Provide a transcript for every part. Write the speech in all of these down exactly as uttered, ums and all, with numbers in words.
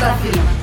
Firma.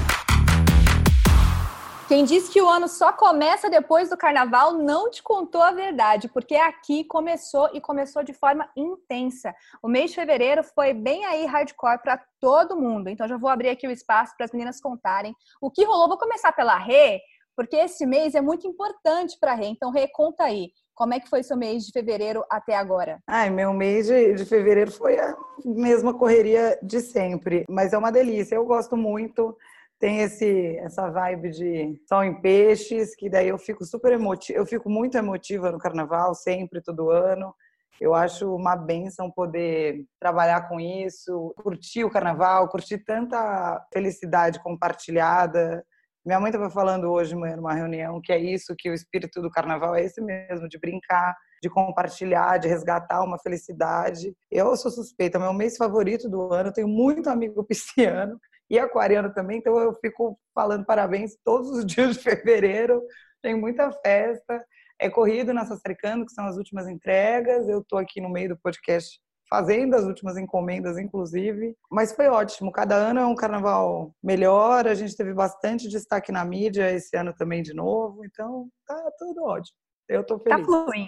Quem diz que o ano só começa depois do carnaval não te contou a verdade, porque aqui começou e começou de forma intensa. O mês de fevereiro foi bem aí hardcore para todo mundo. Então já vou abrir aqui o espaço para as meninas contarem o que rolou. Vou começar pela Rê, porque esse mês é muito importante para a Rê. Então, Rê, conta aí. Como é que foi seu mês de fevereiro até agora? Ai, meu mês de, de fevereiro foi a mesma correria de sempre, mas é uma delícia. Eu gosto muito. Tem esse, essa vibe de sol em peixes, que daí eu fico super emotiva, eu fico muito emotiva no carnaval, sempre, todo ano. Eu acho uma bênção poder trabalhar com isso, curtir o carnaval, curtir tanta felicidade compartilhada. Minha mãe estava falando hoje de manhã numa reunião que é isso, que o espírito do carnaval é esse mesmo, de brincar, de compartilhar, de resgatar uma felicidade. Eu sou suspeita, meu mês favorito do ano, eu tenho muito amigo pisciano, e aquariano também, então eu fico falando parabéns todos os dias de fevereiro, tem muita festa, é corrido na Sassaricando, que são as últimas entregas, eu estou aqui no meio do podcast fazendo as últimas encomendas, inclusive, mas foi ótimo, cada ano é um carnaval melhor, a gente teve bastante destaque na mídia esse ano também de novo, então tá tudo ótimo, eu estou feliz. Tá fluindo.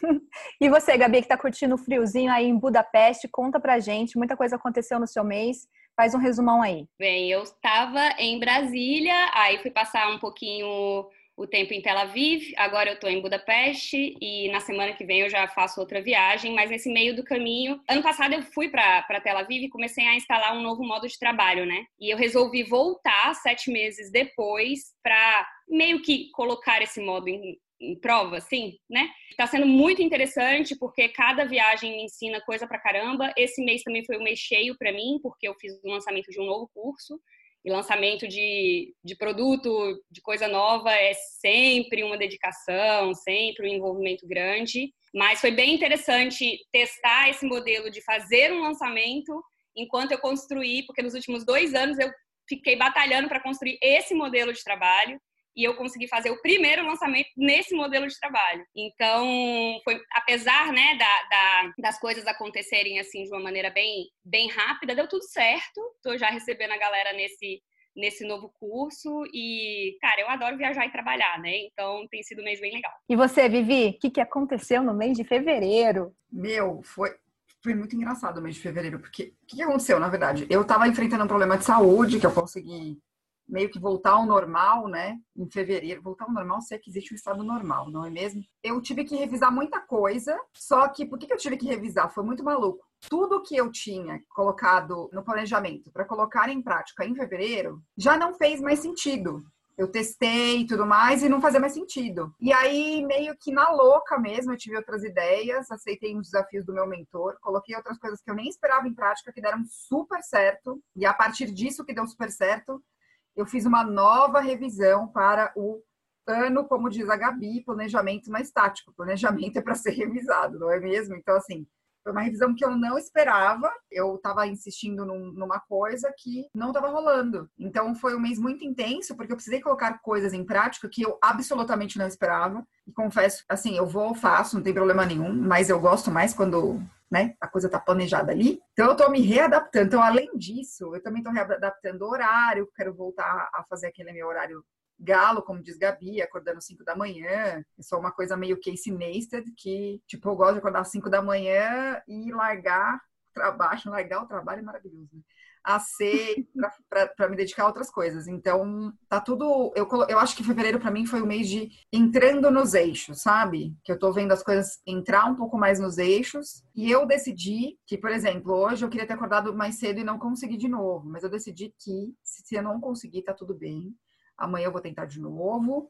E você, Gabi, que tá curtindo o friozinho aí em Budapeste, conta pra gente, muita coisa aconteceu no seu mês, faz um resumão aí. Bem, eu estava em Brasília, aí fui passar um pouquinho o tempo em Tel Aviv, agora eu tô em Budapeste e na semana que vem eu já faço outra viagem, mas nesse meio do caminho, ano passado eu fui pra, pra Tel Aviv e comecei a instalar um novo modo de trabalho, né? E eu resolvi voltar sete meses depois pra meio que colocar esse modo em em prova, assim, né? Tá sendo muito interessante porque cada viagem me ensina coisa pra caramba. Esse mês também foi um mês cheio pra mim, porque eu fiz o lançamento de um novo curso. E lançamento de, de produto, de coisa nova, é sempre uma dedicação, sempre um envolvimento grande. Mas foi bem interessante testar esse modelo de fazer um lançamento enquanto eu construí, porque nos últimos dois anos eu fiquei batalhando para construir esse modelo de trabalho. E eu consegui fazer o primeiro lançamento nesse modelo de trabalho. Então, foi, apesar, né, da, da, das coisas acontecerem assim de uma maneira bem, bem rápida, deu tudo certo. Estou já recebendo a galera nesse, nesse novo curso. E, cara, eu adoro viajar e trabalhar, né? Então, tem sido um mês bem legal. E você, Vivi, o que, que aconteceu no mês de fevereiro? Meu, foi... Foi muito engraçado o mês de fevereiro, porque o que aconteceu, na verdade? Eu estava enfrentando um problema de saúde, que eu consegui meio que voltar ao normal, né, em fevereiro. Voltar ao normal, se é que existe um estado normal, não é mesmo? Eu tive que revisar muita coisa, só que por que eu tive que revisar? Foi muito maluco. Tudo que eu tinha colocado no planejamento para colocar em prática em fevereiro já não fez mais sentido. Eu testei e tudo mais e não fazia mais sentido. E aí, meio que na louca mesmo, eu tive outras ideias, aceitei os desafios do meu mentor, coloquei outras coisas que eu nem esperava em prática, que deram super certo. E a partir disso que deu super certo, eu fiz uma nova revisão para o ano, como diz a Gabi, planejamento mais tático. Planejamento é para ser revisado, não é mesmo? Então, assim, foi uma revisão que eu não esperava. Eu estava insistindo num, numa coisa que não estava rolando. Então, foi um mês muito intenso, porque eu precisei colocar coisas em prática que eu absolutamente não esperava. E confesso, assim, eu vou, faço, não tem problema nenhum, mas eu gosto mais quando... né? A coisa tá planejada ali. Então, eu tô me readaptando. Então, além disso, eu também tô readaptando o horário. Quero voltar a fazer aquele meu horário galo, como diz Gabi, acordando às cinco da manhã. É só uma coisa meio Casey Neistat, que, tipo, eu gosto de acordar às cinco da manhã e largar o trabalho. Largar o trabalho é maravilhoso, né? A ser para me dedicar a outras coisas. Então, tá tudo... Eu, eu acho que fevereiro, para mim, foi o mês de entrando nos eixos, sabe? Que eu tô vendo as coisas entrar um pouco mais nos eixos. E eu decidi que, por exemplo, hoje eu queria ter acordado mais cedo e não consegui de novo. Mas eu decidi que, se eu não conseguir, tá tudo bem. Amanhã eu vou tentar de novo.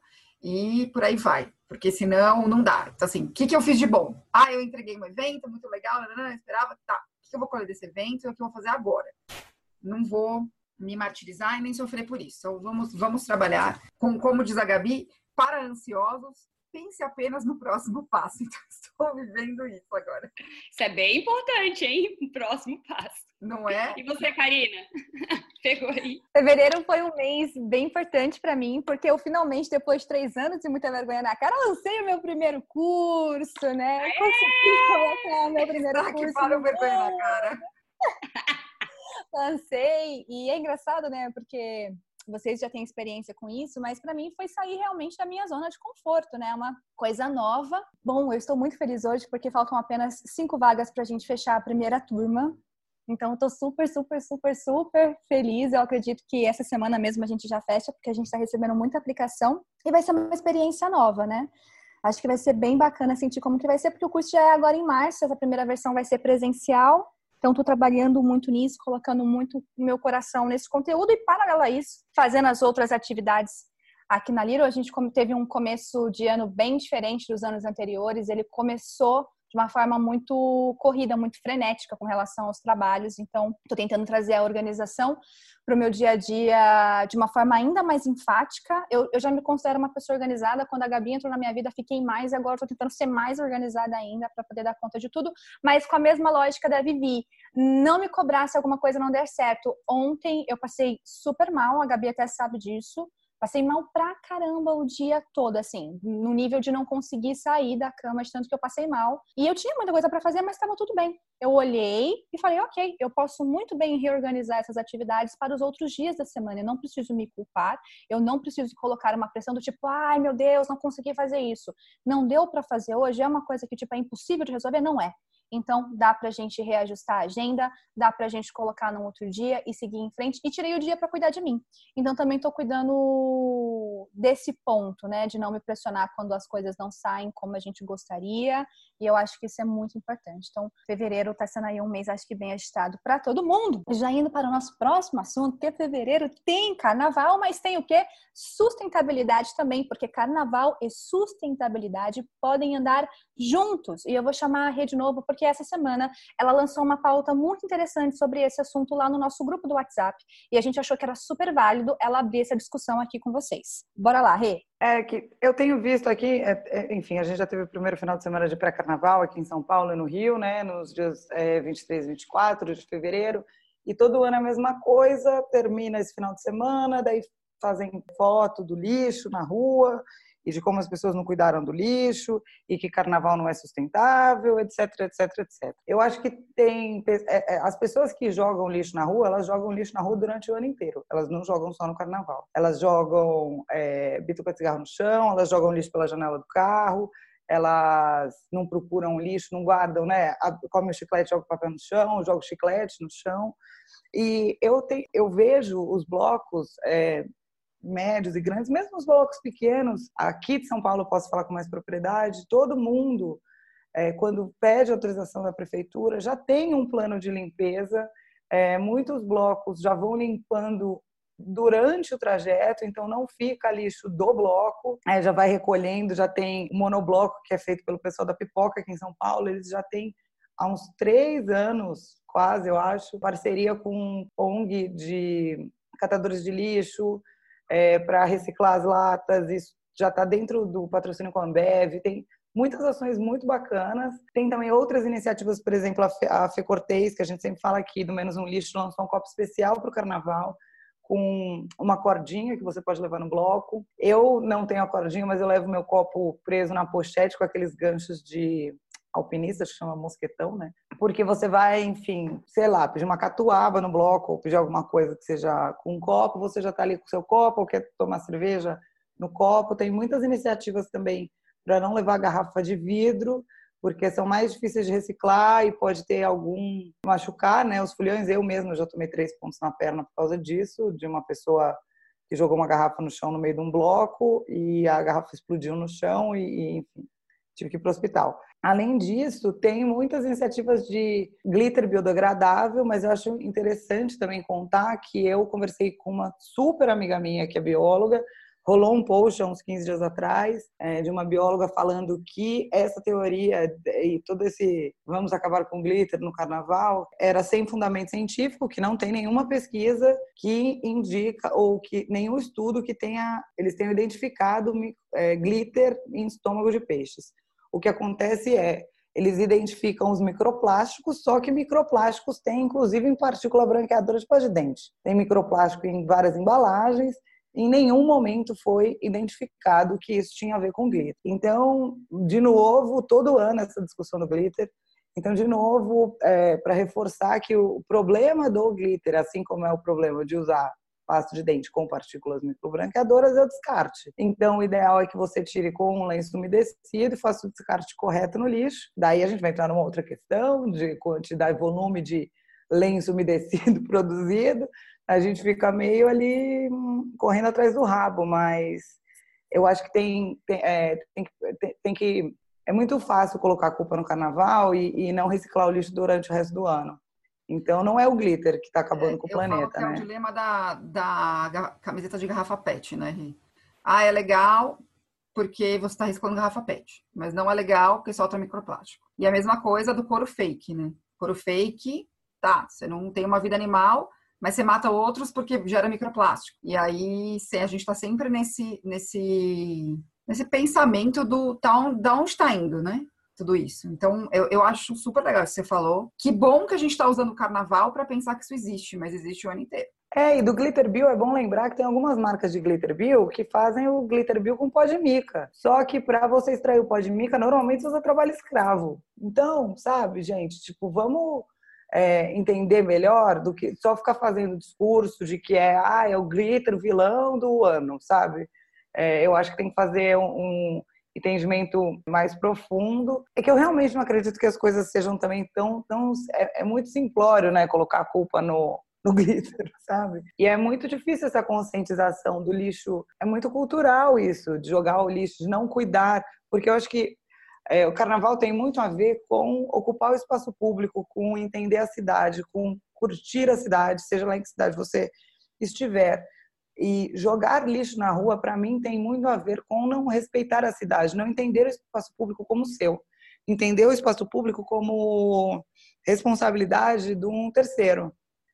E por aí vai. Porque senão, não dá. Então, assim, o que, que eu fiz de bom? Ah, eu entreguei um evento muito legal, não, não, não, eu esperava. Tá, o que eu vou colher desse evento e o que eu vou fazer agora? Não vou me martirizar e nem sofrer por isso. Então, vamos, vamos trabalhar com, como diz a Gabi, para ansiosos, pense apenas no próximo passo. Então, estou vivendo isso agora. Isso é bem importante, hein? O próximo passo. Não é? E você, Karina? Pegou aí? Fevereiro foi um mês bem importante para mim, porque eu finalmente, depois de três anos e muita vergonha na cara, lancei o meu primeiro curso, né? Aê! Consegui colocar o meu primeiro Tá curso. que para o vergonha na cara. Cansei. E é engraçado, né? Porque vocês já têm experiência com isso, mas para mim foi sair realmente da minha zona de conforto, né? Uma coisa nova. Bom, eu estou muito feliz hoje porque faltam apenas cinco vagas para a gente fechar a primeira turma. Então, eu tô super, super, super, super feliz. Eu acredito que essa semana mesmo a gente já fecha, porque a gente está recebendo muita aplicação e vai ser uma experiência nova, né? Acho que vai ser bem bacana sentir como que vai ser, porque o curso já é agora em março, essa primeira versão vai ser presencial. Então, estou trabalhando muito nisso, colocando muito o meu coração nesse conteúdo e, paralelo a isso, fazendo as outras atividades. Aqui na Liro, a gente teve um começo de ano bem diferente dos anos anteriores. Ele começou de uma forma muito corrida, muito frenética com relação aos trabalhos. Então, estou tentando trazer a organização para o meu dia a dia de uma forma ainda mais enfática. Eu, eu já me considero uma pessoa organizada. Quando a Gabi entrou na minha vida, fiquei mais. E agora estou tentando ser mais organizada ainda para poder dar conta de tudo. Mas com a mesma lógica da Vivi. Não me cobrar se alguma coisa não der certo. Ontem eu passei super mal. A Gabi até sabe disso. Passei mal pra caramba o dia todo, assim, no nível de não conseguir sair da cama, de tanto que eu passei mal. E eu tinha muita coisa pra fazer, mas estava tudo bem. Eu olhei e falei, ok, eu posso muito bem reorganizar essas atividades para os outros dias da semana. Eu não preciso me culpar, eu não preciso colocar uma pressão do tipo, ai meu Deus, não consegui fazer isso. Não deu pra fazer hoje, é uma coisa que tipo, é impossível de resolver? Não é. Então, dá pra gente reajustar a agenda, dá pra gente colocar num outro dia e seguir em frente. E tirei o dia pra cuidar de mim. Então, também tô cuidando desse ponto, né? De não me pressionar quando as coisas não saem como a gente gostaria. E eu acho que isso é muito importante. Então, fevereiro tá sendo aí um mês, acho que bem agitado pra todo mundo. Já indo para o nosso próximo assunto, que fevereiro tem carnaval, mas tem o quê? Sustentabilidade também, porque carnaval e sustentabilidade podem andar juntos. E eu vou chamar a Rê de novo, porque essa semana ela lançou uma pauta muito interessante sobre esse assunto lá no nosso grupo do WhatsApp. E a gente achou que era super válido ela abrir essa discussão aqui com vocês. Bora lá, Rê. É que eu tenho visto aqui, é, é, enfim, a gente já teve o primeiro final de semana de pré-carnaval aqui em São Paulo e no Rio, né, nos dias é, vinte e três e vinte e quatro de fevereiro, e todo ano é a mesma coisa, termina esse final de semana, daí fazem foto do lixo na rua, e de como as pessoas não cuidaram do lixo, e que carnaval não é sustentável, etc, etc, etcétera. Eu acho que tem... As pessoas que jogam lixo na rua, elas jogam lixo na rua durante o ano inteiro. Elas não jogam só no carnaval. Elas jogam é, bituca de cigarro no chão, elas jogam lixo pela janela do carro, elas não procuram lixo, não guardam, né? Come o chiclete, joga o papel no chão, joga o chiclete no chão. E eu, te, eu vejo os blocos... É, médios e grandes, mesmo os blocos pequenos, aqui de São Paulo eu posso falar com mais propriedade, todo mundo, é, quando pede autorização da prefeitura, já tem um plano de limpeza, é, muitos blocos já vão limpando durante o trajeto, então não fica lixo do bloco, é, já vai recolhendo, já tem o monobloco que é feito pelo pessoal da Pipoca aqui em São Paulo, eles já têm há uns três anos, quase eu acho, parceria com O N G de catadores de lixo, É, para reciclar as latas, isso já está dentro do patrocínio com a Ambev, tem muitas ações muito bacanas, tem também outras iniciativas, por exemplo, a Fê Cortez, que a gente sempre fala aqui, do Menos um Lixo, lançou um copo especial para o carnaval, com uma cordinha que você pode levar no bloco. Eu não tenho a cordinha, mas eu levo meu copo preso na pochete com aqueles ganchos de alpinistas, que chama mosquetão, né? Porque você vai, enfim, sei lá, pedir uma catuaba no bloco, ou pedir alguma coisa que seja com um copo, você já está ali com o seu copo, ou quer tomar cerveja no copo. Tem muitas iniciativas também para não levar garrafa de vidro, porque são mais difíceis de reciclar e pode ter algum machucar, né? Os foliões, eu mesma já tomei três pontos na perna por causa disso, de uma pessoa que jogou uma garrafa no chão no meio de um bloco e a garrafa explodiu no chão e, e enfim, tive que ir para o hospital. Além disso, tem muitas iniciativas de glitter biodegradável, mas eu acho interessante também contar que eu conversei com uma super amiga minha, que é bióloga, rolou um post há uns quinze dias atrás, é, de uma bióloga falando que essa teoria e todo esse vamos acabar com glitter no carnaval era sem fundamento científico, que não tem nenhuma pesquisa que indica ou que nenhum estudo que tenha, eles tenham identificado é, glitter em estômago de peixes. O que acontece é, eles identificam os microplásticos, só que microplásticos tem, inclusive, em partícula branqueadora de pasta de dente. Tem microplástico em várias embalagens, em nenhum momento foi identificado que isso tinha a ver com glitter. Então, de novo, todo ano essa discussão do glitter, Então, de novo, é, para reforçar que o problema do glitter, assim como é o problema de usar pasta de dente com partículas microbranqueadoras, é o descarte. Então, o ideal é que você tire com um lenço umedecido e faça o descarte correto no lixo. Daí a gente vai entrar numa outra questão de quantidade e volume de lenço umedecido produzido. A gente fica meio ali hum, correndo atrás do rabo, mas eu acho que tem, tem, é, tem, tem, tem que... É muito fácil colocar a culpa no carnaval e, e não reciclar o lixo durante o resto do ano. Então, não é o glitter que está acabando É, com o eu falo planeta, que é o né? dilema da, da ga- camiseta de garrafa PET, né, Ri? Ah, é legal porque você está reciclando garrafa PET, mas não é legal porque solta microplástico. E a mesma coisa do couro fake, né? Couro fake, tá, você não tem uma vida animal, mas você mata outros porque gera microplástico. E aí se- a gente está sempre nesse, nesse, nesse pensamento do tá, on- da onde está indo, né? Tudo isso. Então, eu, eu acho super legal isso que você falou. Que bom que a gente está usando o carnaval para pensar que isso existe, mas existe o ano inteiro. É, e do Glitter Bill é bom lembrar que tem algumas marcas de Glitter Bill que fazem o Glitter Bill com pó de mica. Só que para você extrair o pó de mica, normalmente você usa trabalho escravo. Então, sabe, gente, tipo, vamos é, entender melhor do que só ficar fazendo discurso de que é, ah, é o glitter vilão do ano, sabe? É, eu acho que tem que fazer um, um entendimento mais profundo. É que eu realmente não acredito que as coisas sejam também tão... tão é, é muito simplório, né? Colocar a culpa no, no glitter, sabe? E é muito difícil essa conscientização do lixo. É muito cultural isso, de jogar o lixo, de não cuidar. Porque eu acho que é, o carnaval tem muito a ver com ocupar o espaço público, com entender a cidade, com curtir a cidade, seja lá em que cidade você estiver. E jogar lixo na rua, para mim, tem muito a ver com não respeitar a cidade, não entender o espaço público como seu. Entender o espaço público como responsabilidade de um terceiro,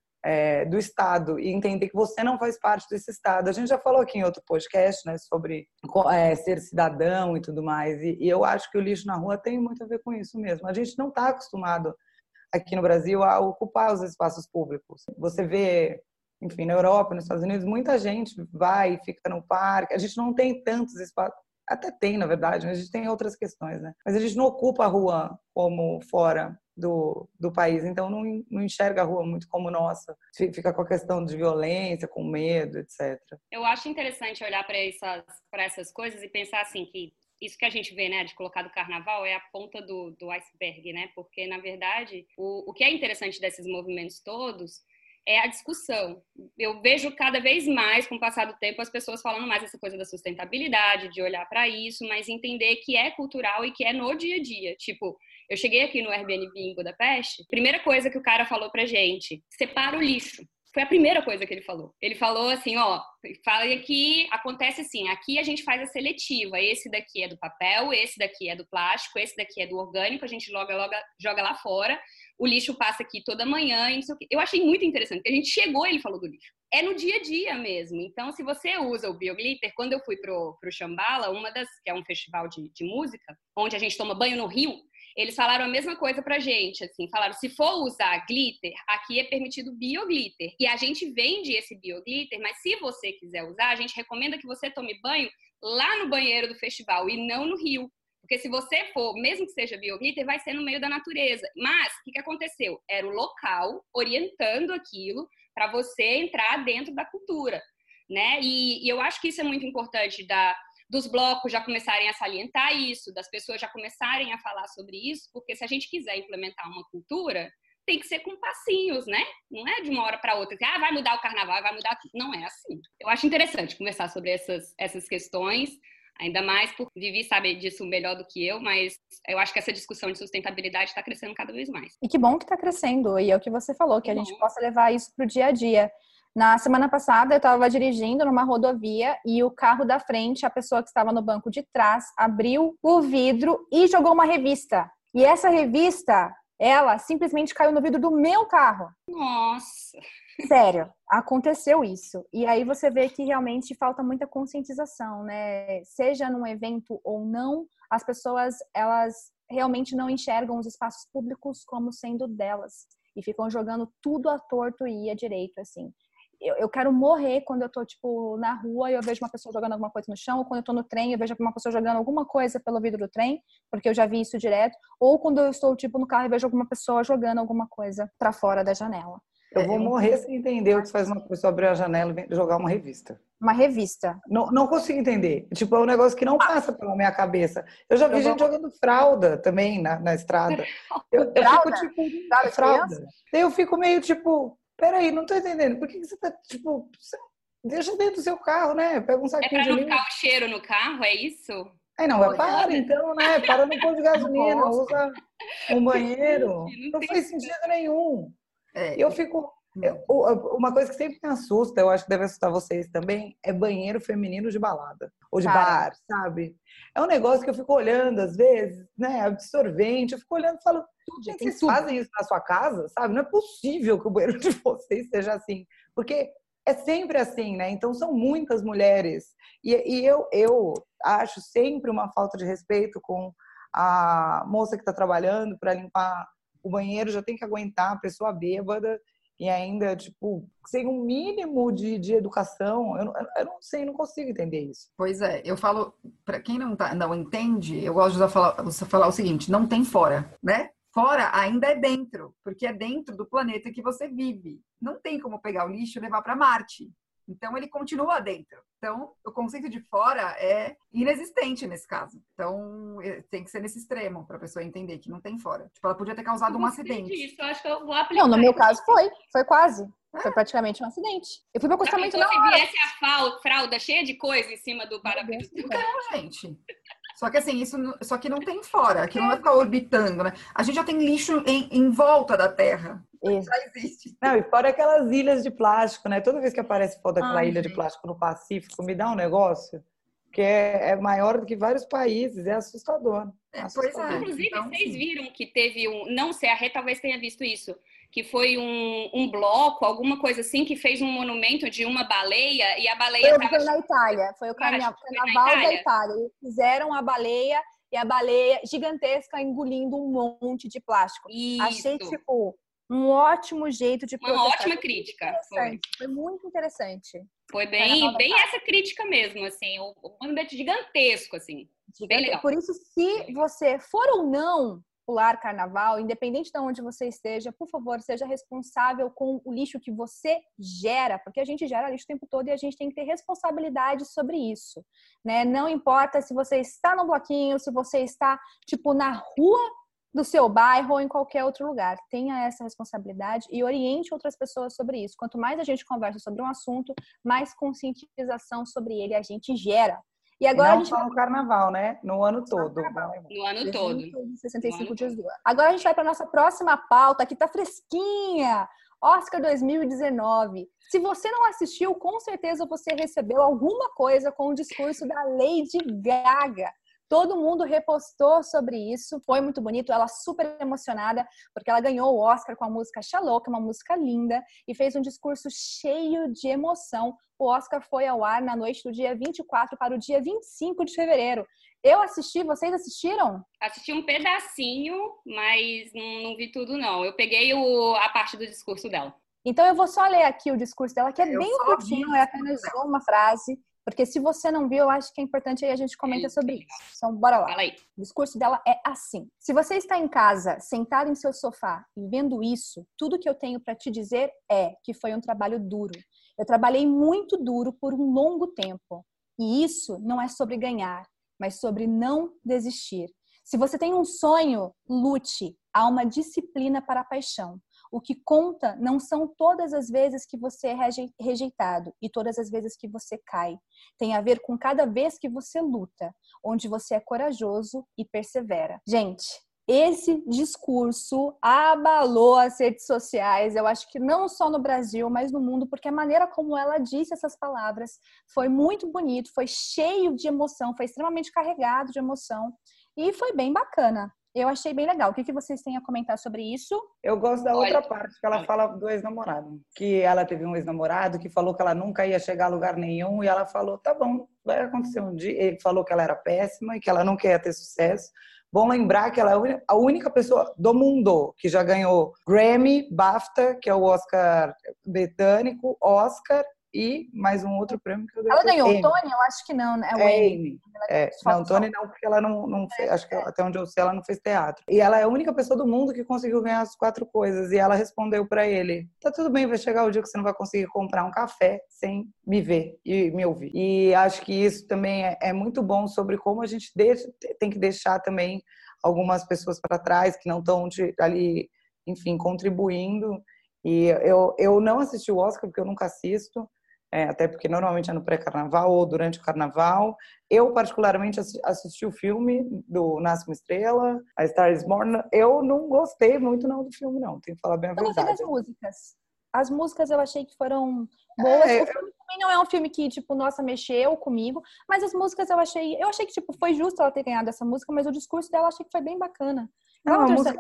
é, do Estado, e entender que você não faz parte desse Estado. A gente já falou aqui em outro podcast, né, sobre é, ser cidadão e tudo mais, e, e eu acho que o lixo na rua tem muito a ver com isso mesmo. A gente não está acostumado aqui no Brasil a ocupar os espaços públicos. Você vê, enfim, na Europa, nos Estados Unidos, muita gente vai e fica no parque. A gente não tem tantos espaços, até tem, na verdade, mas a gente tem outras questões, né? Mas a gente não ocupa a rua como fora do, do país, então não, não enxerga a rua muito como nossa. Fica com a questão de violência, com medo, etcétera. Eu acho interessante olhar para essas, para essas coisas e pensar assim que isso que a gente vê, né, de colocar do carnaval é a ponta do, do iceberg, né? Porque, na verdade, o, o que é interessante desses movimentos todos é a discussão. Eu vejo cada vez mais, com o passar do tempo, as pessoas falando mais essa coisa da sustentabilidade, de olhar para isso, mas entender que é cultural e que é no dia a dia. Tipo, eu cheguei aqui no Airbnb em Budapeste, primeira coisa que o cara falou pra gente, separa o lixo. Foi a primeira coisa que ele falou. Ele falou assim, ó, fala aqui, acontece assim, aqui a gente faz a seletiva, esse daqui é do papel, esse daqui é do plástico, esse daqui é do orgânico, a gente logo, logo joga lá fora, o lixo passa aqui toda manhã, e não sei o quê. Eu achei muito interessante, porque a gente chegou e ele falou do lixo. É no dia a dia mesmo. Então, se você usa o Bioglitter, quando eu fui pro, pro Shambhala, uma das, que é um festival de, de música, onde a gente toma banho no rio, eles falaram a mesma coisa pra gente, assim, falaram, se for usar glitter, aqui é permitido bioglitter, e a gente vende esse bioglitter, mas se você quiser usar, a gente recomenda que você tome banho lá no banheiro do festival e não no rio, porque se você for, mesmo que seja bioglitter, vai ser no meio da natureza. Mas, o que, que aconteceu? Era o local orientando aquilo para você entrar dentro da cultura, né? E, e eu acho que isso é muito importante da... dos blocos já começarem a salientar isso, das pessoas já começarem a falar sobre isso, porque se a gente quiser implementar uma cultura, tem que ser com passinhos, né? Não é de uma hora para outra, que ah, vai mudar o carnaval, vai mudar tudo. Não é assim. Eu acho interessante conversar sobre essas, essas questões, ainda mais porque Vivi sabe disso melhor do que eu, mas eu acho que essa discussão de sustentabilidade está crescendo cada vez mais. E que bom que está crescendo, e é o que você falou, que, que a bom. gente possa levar isso para o dia a dia. Na semana passada, eu estava dirigindo numa rodovia e o carro da frente, a pessoa que estava no banco de trás, abriu o vidro e jogou uma revista. E essa revista, ela simplesmente caiu no vidro do meu carro. Nossa! Sério, aconteceu isso. E aí você vê que realmente falta muita conscientização, né? Seja num evento ou não, as pessoas, elas realmente não enxergam os espaços públicos como sendo delas. E ficam jogando tudo à torto e à direito, assim. eu, eu quero morrer quando eu tô, tipo, na rua e eu vejo uma pessoa jogando alguma coisa no chão, ou quando eu tô no trem e eu vejo uma pessoa jogando alguma coisa pelo vidro do trem, porque eu já vi isso direto, ou quando eu estou, tipo, no carro e vejo alguma pessoa jogando alguma coisa pra fora da janela. Eu vou É, eu- morrer sem entender o que faz uma pessoa abrir a janela e jogar uma revista. Uma revista. Não, não consigo entender. Tipo, é um negócio que não passa pela minha cabeça. Eu já vi Eu gente vou- jogando fralda também na, na estrada. Eu, eu Fralda? fico, tipo, Fralda de fralda. Daí eu fico meio, tipo, peraí, não tô entendendo. Por que que você tá, tipo, deixa dentro do seu carro, né? Pega um É saquinho pra de não lixo. ficar o cheiro no carro, é isso? Aí não, Olha, mas para então, né? Para no posto de gasolina, rosto. usa um banheiro. Gente, não Não tem. faz sentido nenhum. É, E eu fico. eu- hum, uma coisa que sempre me assusta, eu acho que deve assustar vocês também, é banheiro feminino de balada. Ou de Cara. bar, sabe? É um negócio que eu fico olhando, às vezes, né? Absorvente. Eu fico olhando e falo, gente, tem vocês tudo. fazem isso na sua casa, sabe? Não é possível que o banheiro de vocês seja assim. Porque é sempre assim, né? Então são muitas mulheres. E, e eu, eu acho sempre uma falta de respeito com a moça que está trabalhando para limpar o banheiro, já tem que aguentar a pessoa bêbada e ainda, tipo, sem um mínimo de, de educação. Eu, não- eu não sei, não consigo entender isso. pois é, eu falo, para quem não, tá, não entende, eu gosto de usar falar, você falar o seguinte, não tem fora, né? Fora ainda é dentro, porque é dentro do planeta que você vive. Não tem como pegar o lixo e levar para Marte. Então ele continua dentro. Então o conceito de fora é inexistente nesse caso. Então eh, tem que ser nesse extremo para a pessoa entender que não tem fora. Tipo, ela podia ter causado um Gostei acidente. disso, eu acho que eu vou aplicar. Não, no meu caso isso. foi. Foi quase. Foi praticamente um acidente. Eu fui pro Já acostamento pensou na se hora. viesse a fal- fralda cheia de coisa em cima do para-brisa? Não, gente. Só que assim, isso não- só que não tem fora, que não vai ficar orbitando, né? A gente já tem lixo em, em volta da Terra. Isso. Já existe. Não, e fora aquelas ilhas de plástico, né? Toda vez que aparece foto daquela Ai, ilha de gente. plástico no Pacífico, me dá um negócio que é, é maior do que vários países, é assustador. É, pois assustador. é. Inclusive, Então, vocês sim. viram que teve um. Não sei, a Rê talvez tenha visto isso. Que foi um, um bloco, alguma coisa assim, que fez um monumento de uma baleia e a baleia Foi, estava. foi na Itália. Foi o Eu acho carna- que foi na carnaval da Itália. Itália. Eles fizeram a baleia e a baleia gigantesca engolindo um monte de plástico. Achei, Isso. tipo, um ótimo jeito de Uma protestar. ótima Foi muito crítica. Foi. interessante. Foi muito interessante. Foi Carnaval bem, da bem Itália. essa crítica mesmo, assim. O, o monumento gigantesco, assim. Bem Gigante. legal. Por isso, se você for ou não pular carnaval, independente de onde você esteja, por favor, seja responsável com o lixo que você gera, porque a gente gera lixo o tempo todo e a gente tem que ter responsabilidade sobre isso, né? Não importa se você está no bloquinho, se você está, tipo, na rua do seu bairro ou em qualquer outro lugar. Tenha essa responsabilidade e oriente outras pessoas sobre isso. Quanto mais a gente conversa sobre um assunto, mais conscientização sobre ele a gente gera. E E agora a não gente só vai no carnaval, né? No ano só no todo. carnaval. No ano todo. sessenta e No cinco ano dias todo. do ano. Agora a gente vai para nossa próxima pauta, que tá fresquinha. Oscar dois mil e dezenove. Se você não assistiu, com certeza você recebeu alguma coisa com o discurso da Lady Gaga. Todo mundo repostou sobre isso. Foi muito bonito. Ela super emocionada, porque ela ganhou o Oscar com a música Shallow, que é uma música linda, e fez um discurso cheio de emoção. O Oscar foi ao ar na noite do dia vinte e quatro para o dia vinte e cinco de fevereiro. Eu assisti, vocês assistiram? Assisti um pedacinho, mas não, não vi tudo, não. Eu peguei o, a parte do discurso dela. Então eu vou só ler aqui o discurso dela, que é Eu bem só vi curtinho, o é discurso apenas dela. uma frase, porque se você não viu, eu acho que é importante aí a gente comenta sobre isso. Então, bora lá. Fala aí. O discurso dela é assim: se você está em casa, sentado em seu sofá e vendo isso, tudo que eu tenho para te dizer é que foi um trabalho duro. Eu trabalhei muito duro por um longo tempo. E isso não é sobre ganhar, mas sobre não desistir. Se você tem um sonho, lute. Há uma disciplina para a paixão. O que conta não são todas as vezes que você é rejeitado e todas as vezes que você cai. Tem a ver com cada vez que você luta, onde você é corajoso e persevera. Gente, esse discurso abalou as redes sociais, eu acho que não só no Brasil, mas no mundo, porque a maneira como ela disse essas palavras foi muito bonito, foi cheio de emoção, foi extremamente carregado de emoção e foi bem bacana. Eu achei bem legal. O que vocês têm a comentar sobre isso? Eu gosto da Olha, outra parte, que ela olha. fala do ex-namorado. Que ela teve um ex-namorado que falou que ela nunca ia chegar a lugar nenhum e ela falou, tá bom, vai acontecer um dia. Ele falou que ela era péssima e que ela nunca ia ter sucesso, Bom lembrar que ela é a única pessoa do mundo que já ganhou Grammy, BAFTA, que é o Oscar britânico, Oscar e mais um outro prêmio que eu Ela ganhou o Emmy. Tony? Eu acho que não, né? É o É Emmy. Emmy. É, não, Tony não, porque ela não, não fez, acho que até onde eu sei, ela não fez teatro. E ela é a única pessoa do mundo que conseguiu ganhar as quatro coisas. E ela respondeu pra ele: tá tudo bem, vai chegar o dia que você não vai conseguir comprar um café sem me ver e me ouvir. E acho que isso também é, é muito bom sobre como a gente deixa, tem que deixar também algumas pessoas para trás que não estão ali, enfim, contribuindo. E eu, eu não assisti o Oscar, porque eu nunca assisto. É, até porque normalmente é no pré-carnaval ou durante o carnaval. Eu, particularmente, assisti o filme do Nasce uma Estrela, A Star is Born. Eu não gostei muito não do filme, não. Tenho que falar bem a Eu gostei verdade. das músicas. As músicas eu achei que foram boas. É, o filme também não é um filme que, tipo, nossa, mexeu comigo. Mas as músicas eu achei... Eu achei que, tipo, foi justo ela ter ganhado essa música, mas o discurso dela eu achei que foi bem bacana. Não, a música...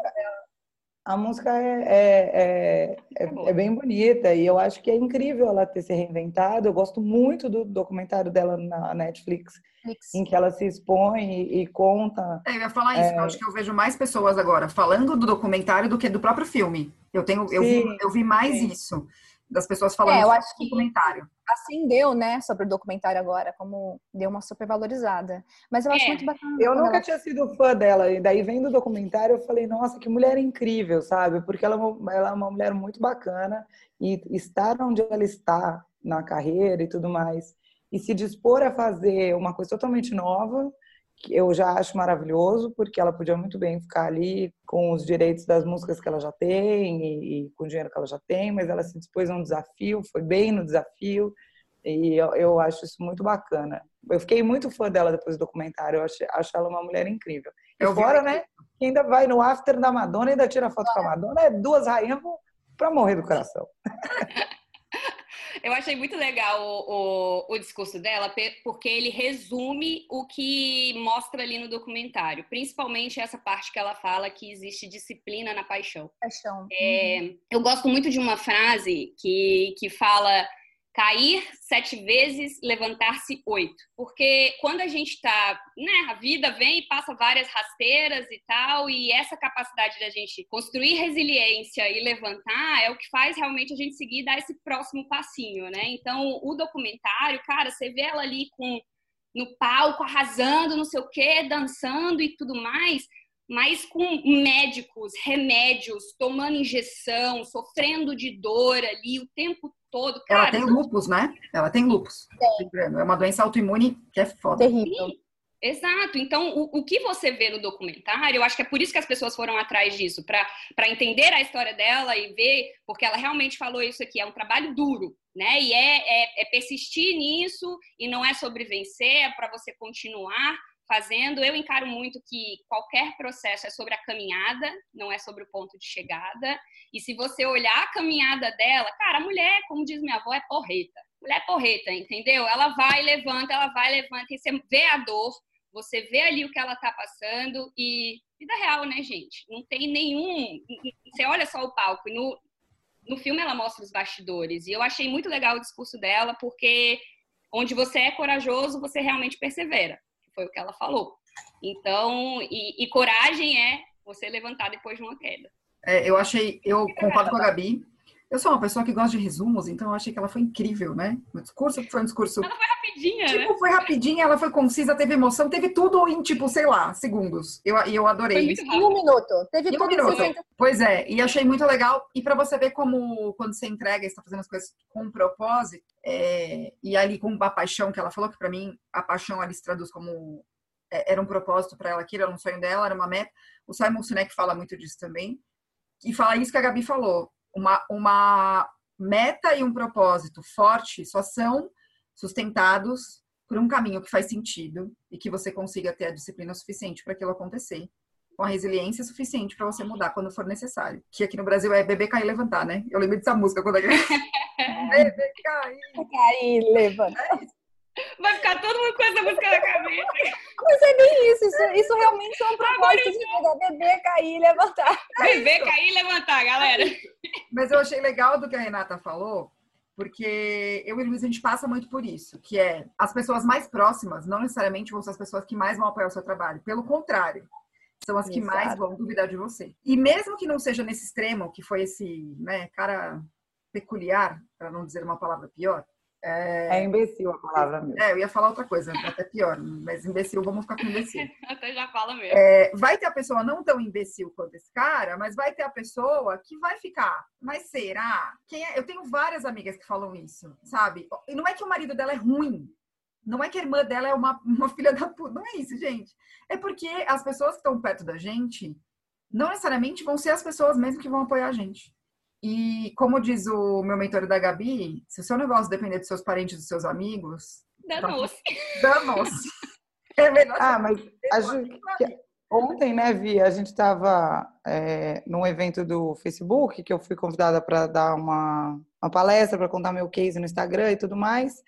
A música é, é, é, é, é bem bonita e eu acho que é incrível ela ter se reinventado. Eu gosto muito do documentário dela na Netflix, Netflix. Em que ela se expõe e, e conta. É, eu ia falar isso, é... eu acho que eu vejo mais pessoas agora falando do documentário do que do próprio filme. Eu, tenho, eu, vi, eu vi mais sim. isso, das pessoas falando é, eu sobre acho o documentário. Acendeu, né, sobre o documentário agora, como deu uma super valorizada. Mas eu acho é. muito bacana. Eu nunca ela... tinha sido fã dela, e daí vendo o documentário eu falei, nossa, que mulher incrível, sabe? Porque ela é uma, ela é uma mulher muito bacana e estar onde ela está na carreira e tudo mais, e se dispor a fazer uma coisa totalmente nova, que eu já acho maravilhoso, porque ela podia muito bem ficar ali com os direitos das músicas que ela já tem e, e com o dinheiro que ela já tem, mas ela se dispôs a um desafio, foi bem no desafio, e eu, eu acho isso muito bacana. Eu fiquei muito fã dela depois do documentário, eu acho, acho ela uma mulher incrível. E eu fora, né, que ainda vai no after da Madonna, ainda tira foto com a Madonna, é duas rainhas para morrer do coração. Eu achei muito legal o, o, o discurso dela, porque ele resume o que mostra ali no documentário. Principalmente essa parte que ela fala que existe disciplina na paixão. Paixão. É, uhum. Eu gosto muito de uma frase que, que fala... Cair sete vezes, levantar-se oito. Porque quando a gente tá, né, a vida vem e passa várias rasteiras e tal, e essa capacidade da gente construir resiliência e levantar é o que faz realmente a gente seguir e dar esse próximo passinho, né? Então, o documentário, cara, você vê ela ali com, no palco, arrasando, não sei o quê, dançando e tudo mais, mas com médicos, remédios, tomando injeção, sofrendo de dor ali o tempo todo. Cara, ela tem lupus, né? Ela tem lupus. É, é uma doença autoimune que é foda. Terrível. Sim, exato. Então, o, o que você vê no documentário, eu acho que é por isso que as pessoas foram atrás disso, para entender a história dela e ver, porque ela realmente falou isso aqui, é um trabalho duro, né? E é, é, é persistir nisso, e não é sobre vencer, é para você continuar fazendo. Eu encaro muito que qualquer processo é sobre a caminhada, não é sobre o ponto de chegada. E se você olhar a caminhada dela, cara, a mulher, como diz minha avó, é porreta. Mulher é porreta, entendeu? Ela vai, levanta, ela vai, levanta, e você vê a dor, você vê ali o que ela tá passando, e vida real, né, gente? Não tem nenhum... Você olha só o palco, e no, no filme ela mostra os bastidores, e eu achei muito legal o discurso dela, porque onde você é corajoso, você realmente persevera. Foi o que ela falou. Então, e, e coragem é você levantar depois de uma queda. É, eu achei, eu concordo com a Gabi. Eu sou uma pessoa que gosta de resumos, então eu achei que ela foi incrível, né? O discurso foi um discurso... Ela foi rapidinha, tipo, né? Tipo, foi rapidinha, ela foi concisa, teve emoção, teve tudo em, tipo, sei lá, segundos. E eu, eu adorei foi isso. Em um minuto. Teve em tudo um minuto. em Pois é, e achei muito legal. E para você ver como, quando você entrega e está fazendo as coisas com um propósito, é, e ali com a paixão que ela falou, que para mim a paixão ali se traduz como... era um propósito para ela aquilo, era um sonho dela, era uma meta. O Simon Sinek fala muito disso também. E fala isso que a Gabi falou. Uma, uma meta e um propósito forte só são sustentados por um caminho que faz sentido e que você consiga ter a disciplina suficiente para aquilo acontecer. Com a resiliência suficiente para você mudar quando for necessário. Que aqui no Brasil é beber, cair, levantar, né? Eu lembro dessa música quando eu... beber, cair. Cair, levantar. É isso. Vai ficar todo mundo com essa música na cabeça. Mas é bem isso. Isso, isso realmente é um propósito de vida. Beber, cair, levantar. É Beber, cair e levantar, galera. Mas eu achei legal do que a Renata falou, porque eu e o Luiz, a gente passa muito por isso, que é as pessoas mais próximas não necessariamente vão ser as pessoas que mais vão apoiar o seu trabalho. Pelo contrário, são as que Exato. mais vão duvidar de você. E mesmo que não seja nesse extremo, que foi esse, né, cara peculiar, para não dizer uma palavra pior. É, é imbecil a palavra mesmo. É, eu ia falar outra coisa, até pior, mas imbecil, vamos ficar com imbecil. Até já fala mesmo. É, vai ter a pessoa não tão imbecil quanto esse cara, mas vai ter a pessoa que vai ficar, mas será? Quem é? Eu tenho várias amigas que falam isso, sabe? E não é que o marido dela é ruim, não é que a irmã dela é uma, uma filha da puta, não é isso, gente. É porque as pessoas que estão perto da gente não necessariamente vão ser as pessoas mesmo que vão apoiar a gente. E como diz o meu mentor da Gabi, se o seu negócio depender dos seus parentes e dos seus amigos... Danou-se. Danou-se. É melhor... Ah, mas acho que ontem, né, Vi, a gente estava é, num evento do Facebook, que eu fui convidada para dar uma, uma palestra, para contar meu case no Instagram e tudo mais,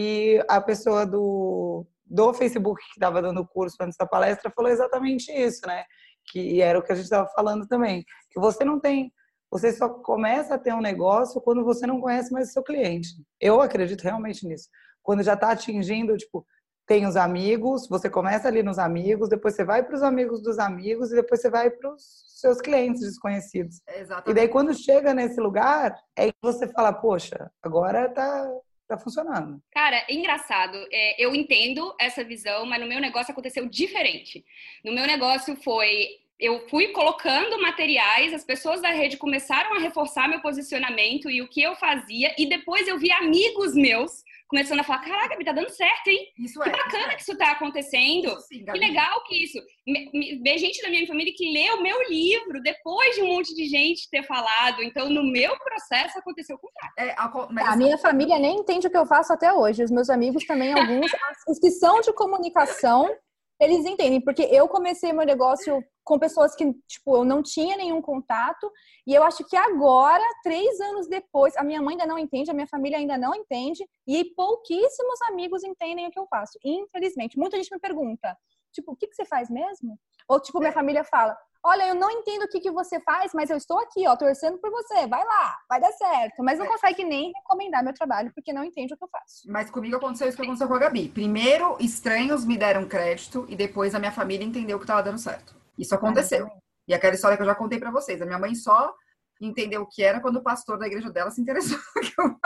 e a pessoa do, do Facebook que estava dando o curso antes da palestra falou exatamente isso, né? Que era o que a gente estava falando também, que você não tem... Você só começa a ter um negócio quando você não conhece mais o seu cliente. Eu acredito realmente nisso. Quando já está atingindo, tipo, tem os amigos, você começa ali nos amigos, depois você vai para os amigos dos amigos e depois você vai para os seus clientes desconhecidos. Exatamente. E daí, quando chega nesse lugar, é que você fala, poxa, agora tá, tá funcionando. Cara, é engraçado. É, eu entendo essa visão, mas no meu negócio aconteceu diferente. No meu negócio foi... Eu fui colocando materiais, as pessoas da rede começaram a reforçar meu posicionamento e o que eu fazia, e depois eu vi amigos meus começando a falar, caraca, Gabi, tá dando certo, hein? Isso que é, bacana isso é. que isso tá acontecendo. Isso sim, que legal que isso. Ver gente da minha família que leu o meu livro depois de um monte de gente ter falado. Então, no meu processo, aconteceu o contrário. É, a, mas a assim, minha família nem entende o que eu faço até hoje. Os meus amigos também, alguns, os que são de comunicação, eles entendem, porque eu comecei meu negócio com pessoas que, tipo, eu não tinha nenhum contato, e eu acho que agora, três anos depois, a minha mãe ainda não entende, a minha família ainda não entende, e pouquíssimos amigos entendem o que eu faço, infelizmente. Muita gente me pergunta, tipo, o que, que você faz mesmo? Ou, tipo, minha família fala, olha, eu não entendo o que, que você faz, mas eu estou aqui, ó, torcendo por você, vai lá, vai dar certo. Mas não consegue nem recomendar meu trabalho, porque não entende o que eu faço. Mas comigo aconteceu isso que aconteceu com a Gabi. Primeiro, estranhos me deram crédito, e depois a minha família entendeu que estava dando certo. Isso aconteceu. E aquela história que eu já contei pra vocês. A minha mãe só entendeu o que era quando o pastor da igreja dela se interessou no que eu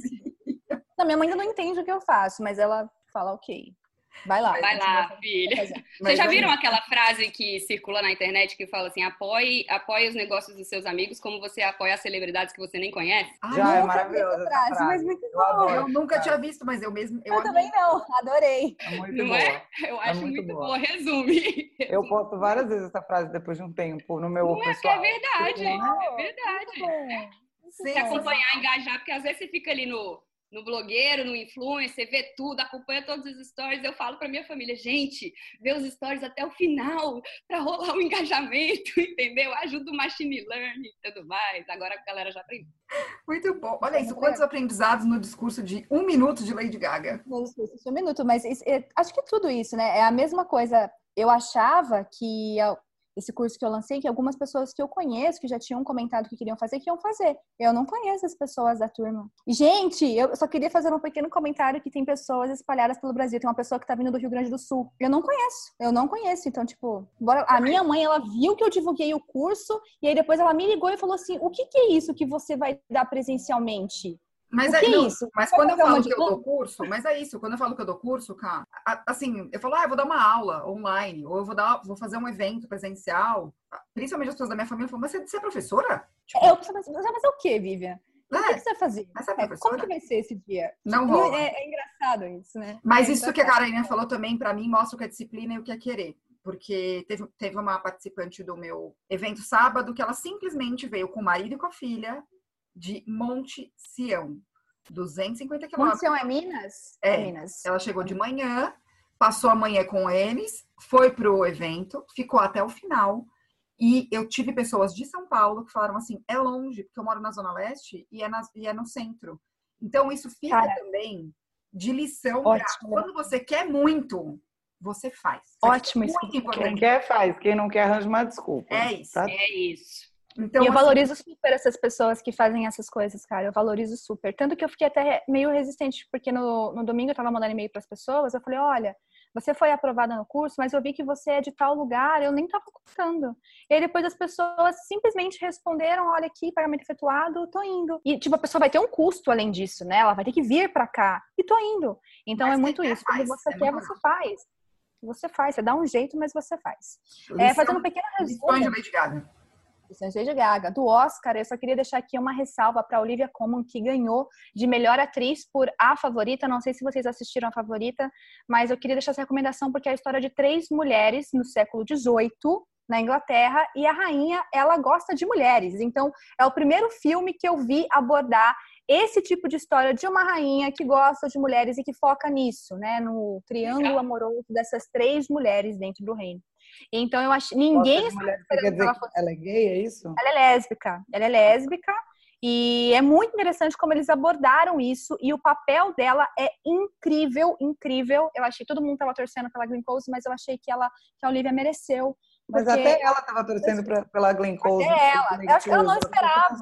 fazia. Não, minha mãe ainda não entende o que eu faço, mas ela fala, ok, vai lá. Vai lá, filha. Vocês já viram aquela frase que circula na internet que fala assim, apoie, apoie os negócios dos seus amigos como você apoia as celebridades que você nem conhece? Ah, Já é nunca vi maravilhosa essa essa frase, frase. mas muito Eu bom. adoro. Eu nunca tinha visto, mas eu mesmo... Eu, eu também não, adorei. É muito Não boa. é? Eu acho é muito, muito boa. boa. Resume. Eu posto várias vezes essa frase depois de um tempo no meu Não é que pessoal. é verdade, Não, é verdade. Muito Sim, Se acompanhar, engajar, porque às vezes você fica ali no, no blogueiro, no influencer, vê tudo, acompanha todos os stories. Eu falo pra minha família, gente, vê os stories até o final pra rolar o engajamento, entendeu? Ajuda o machine learning e tudo mais. Agora a galera já aprendeu. Muito bom. Olha isso, quantos aprendizados no discurso de um minuto de Lady Gaga. No discurso de um minuto, mas isso, é, acho que é tudo isso, né? É a mesma coisa. Eu achava que esse curso que eu lancei, que algumas pessoas que eu conheço, que já tinham comentado que queriam fazer, que iam fazer. Eu não conheço as pessoas da turma. E, gente, eu só queria fazer um pequeno comentário que tem pessoas espalhadas pelo Brasil. Tem uma pessoa que tá vindo do Rio Grande do Sul. Eu não conheço. Eu não conheço. Então, tipo, bora... a minha mãe, ela viu que eu divulguei o curso e aí depois ela me ligou e falou assim, o que que é isso que você vai dar presencialmente? Mas, o que é, é não, isso? mas Vai quando eu fazer falo uma que eu de- dou curso, mas é isso, quando eu falo que eu dou curso, cara, a- assim, eu falo, ah, eu vou dar uma aula online, ou eu vou, dar, vou fazer um evento presencial, principalmente as pessoas da minha família falam, mas você, você é professora? Tipo, Eu preciso fazer, você vai fazer o quê, Vivian? O que, é, que você vai fazer? mas você é É, como professora? que vai ser esse dia? Não Tipo, rola. é, é engraçado isso, né? Mas É isso que a engraçado. Karina falou também, pra mim, mostra o que é disciplina e o que é querer. Porque teve, teve uma participante do meu evento sábado que ela simplesmente veio com o marido e com a filha de Monte Sião. duzentos e cinquenta quilômetros. Monte Sião é Minas? É. Minas. Ela chegou de manhã, passou a manhã com eles, foi pro evento, ficou até o final. E eu tive pessoas de São Paulo que falaram assim, é longe, porque eu moro na Zona Leste e é, na, e é no centro. Então, isso fica Cara, também de lição pra ótimo. quando você quer muito, você faz. Isso aqui Ótimo é isso. muito Quem importante. quer, faz. Quem não quer, arranja uma desculpa. É isso. Tá? É isso. Então, E eu assim, valorizo super essas pessoas que fazem essas coisas, cara. Eu valorizo super. Tanto que eu fiquei até meio resistente, porque no, no domingo eu tava mandando e-mail pras pessoas. Eu falei, olha, você foi aprovada no curso, mas eu vi que você é de tal lugar, eu nem estava contando. E aí depois as pessoas simplesmente responderam, olha aqui, pagamento efetuado, tô indo. E tipo, a pessoa vai ter um custo além disso, né? Ela vai ter que vir para cá e tô indo. Então mas é muito quer, isso. Quando faz, você é quer, você legal. faz. Você faz, você dá um jeito, mas você faz. Lição, É, fazendo um pequeno lições de resumo. Lady Gaga. Lições de Lady Gaga. Do Oscar, eu só queria deixar aqui uma ressalva para Olivia Colman, que ganhou de melhor atriz por A Favorita. Não sei se vocês assistiram A Favorita, mas eu queria deixar essa recomendação porque é a história de três mulheres no século dezoito, na Inglaterra, e a rainha, ela gosta de mulheres. Então, é o primeiro filme que eu vi abordar esse tipo de história de uma rainha que gosta de mulheres e que foca nisso, né? No triângulo amoroso dessas três mulheres dentro do reino. Então, eu acho ninguém Gosta de mulher, você quer dizer que fosse... ela é gay, é isso? Ela é lésbica. Ela é lésbica. E é muito interessante como eles abordaram isso. E o papel dela é incrível, incrível. Eu achei, todo mundo estava torcendo pela Glenn Close, mas eu achei que, ela, que a Olivia mereceu. Mas porque... até ela estava torcendo pra, pela Glenn Close. Até ela. Eu acho que ela não esperava.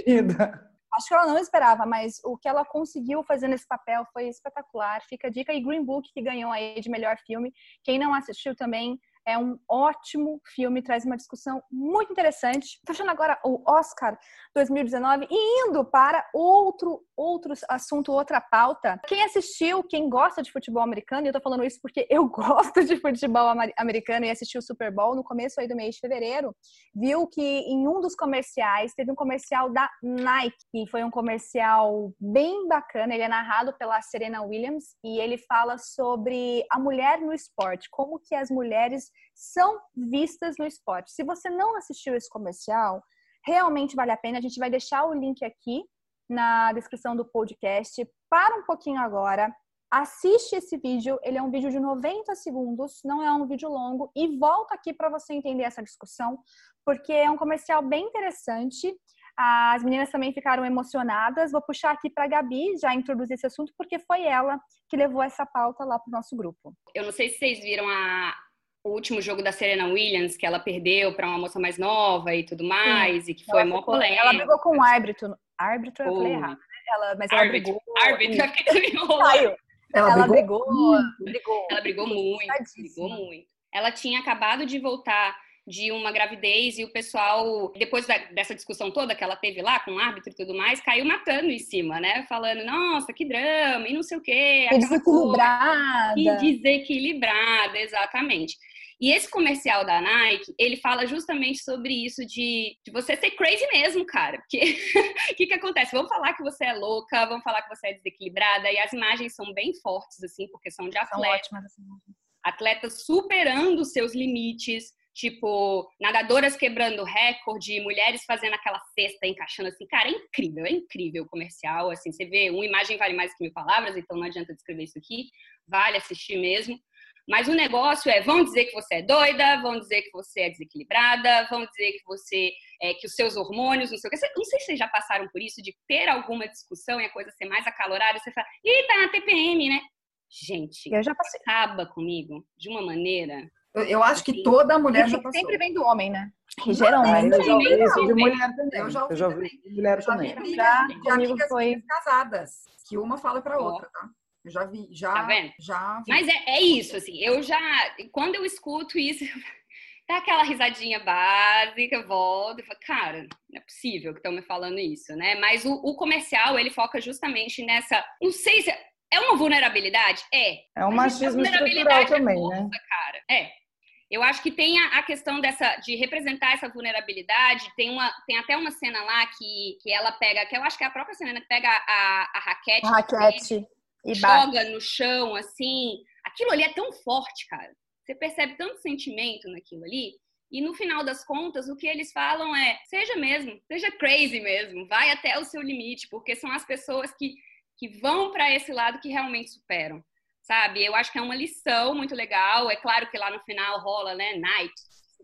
Acho que ela não esperava, mas o que ela conseguiu fazer nesse papel foi espetacular. Fica a dica. E Green Book, que ganhou aí de melhor filme. Quem não assistiu também, é um ótimo filme, traz uma discussão muito interessante. Fechando agora o Oscar dois mil e dezenove e indo para outro, outro assunto, outra pauta. Quem assistiu, quem gosta de futebol americano, e eu tô falando isso porque eu gosto de futebol americano e assisti o Super Bowl no começo aí do mês de fevereiro, viu que em um dos comerciais, teve um comercial da Nike, e foi um comercial bem bacana, ele é narrado pela Serena Williams, e ele fala sobre a mulher no esporte, como que as mulheres são vistas no esporte. Se você não assistiu esse comercial, realmente vale a pena. A gente vai deixar o link aqui na descrição do podcast. Para um pouquinho agora, assiste esse vídeo. Ele é um vídeo de noventa segundos, não é um vídeo longo. E volta aqui para você entender essa discussão, porque é um comercial bem interessante. As meninas também ficaram emocionadas. Vou puxar aqui para a Gabi já introduzir esse assunto, porque foi ela que levou essa pauta lá para o nosso grupo. Eu não sei se vocês viram a... o último jogo da Serena Williams, que ela perdeu para uma moça mais nova e tudo mais, Sim. e que foi mó polêmica. Ela brigou com o árbitro. Árbitro, eu falei errado, né? Ela, mas ela árbitro, brigou. Árbitro, é porque me enrolou. Ela, ela brigou, brigou, brigou. Ela brigou muito, brigou muito. Ela tinha acabado de voltar de uma gravidez e o pessoal, depois da, dessa discussão toda que ela teve lá com o árbitro e tudo mais, caiu matando em cima, né? Falando, nossa, que drama, e não sei o quê. Que desequilibrada. Que desequilibrada, exatamente. E esse comercial da Nike, ele fala justamente sobre isso de, de você ser crazy mesmo, cara. Porque o que que acontece? Vamos falar que você é louca, vamos falar que você é desequilibrada, e as imagens são bem fortes, assim, porque são de atletas. São ótimas, assim. Atletas superando os seus limites, tipo, nadadoras quebrando recorde, mulheres fazendo aquela cesta, encaixando assim. Cara, é incrível, é incrível o comercial, assim, você vê, uma imagem vale mais que mil palavras, então não adianta descrever isso aqui, vale assistir mesmo. Mas o negócio é, vão dizer que você é doida, vão dizer que você é desequilibrada, vão dizer que você, é, que os seus hormônios, não sei o que. Não sei se vocês já passaram por isso, de ter alguma discussão e a coisa ser mais acalorada, você fala, ih, tá na T P M, né? Gente, eu já passei. Acaba comigo de uma maneira... Eu, eu acho que toda mulher já passou. Sempre vem do homem, né? Que geralmente. Eu já ouvi isso de mulher também. Eu já ouvi, eu já ouvi também. de mulher eu já também. Vi já, de comigo amigas foi casadas, que uma fala pra outra, tá? Eu já vi, já, tá vendo? já vi. Mas é, é isso, assim, eu já, quando eu escuto isso, dá aquela risadinha básica, volta e falo, cara, não é possível que estão me falando isso, né? Mas o, o comercial, ele foca justamente nessa, não sei se é uma vulnerabilidade, é. É um machismo estrutural também, é né? Cara, é. Eu acho que tem a, a questão dessa, de representar essa vulnerabilidade, tem, uma, tem até uma cena lá que, que ela pega, que eu acho que é a própria cena que pega a, a raquete, a raquete e joga no chão, assim. Aquilo ali é tão forte, cara. Você percebe tanto sentimento naquilo ali. E no final das contas, o que eles falam é, seja mesmo, seja crazy mesmo, vai até o seu limite, porque são as pessoas que, que vão para esse lado que realmente superam. Sabe? Eu acho que é uma lição muito legal. É claro que lá no final rola, né? Night.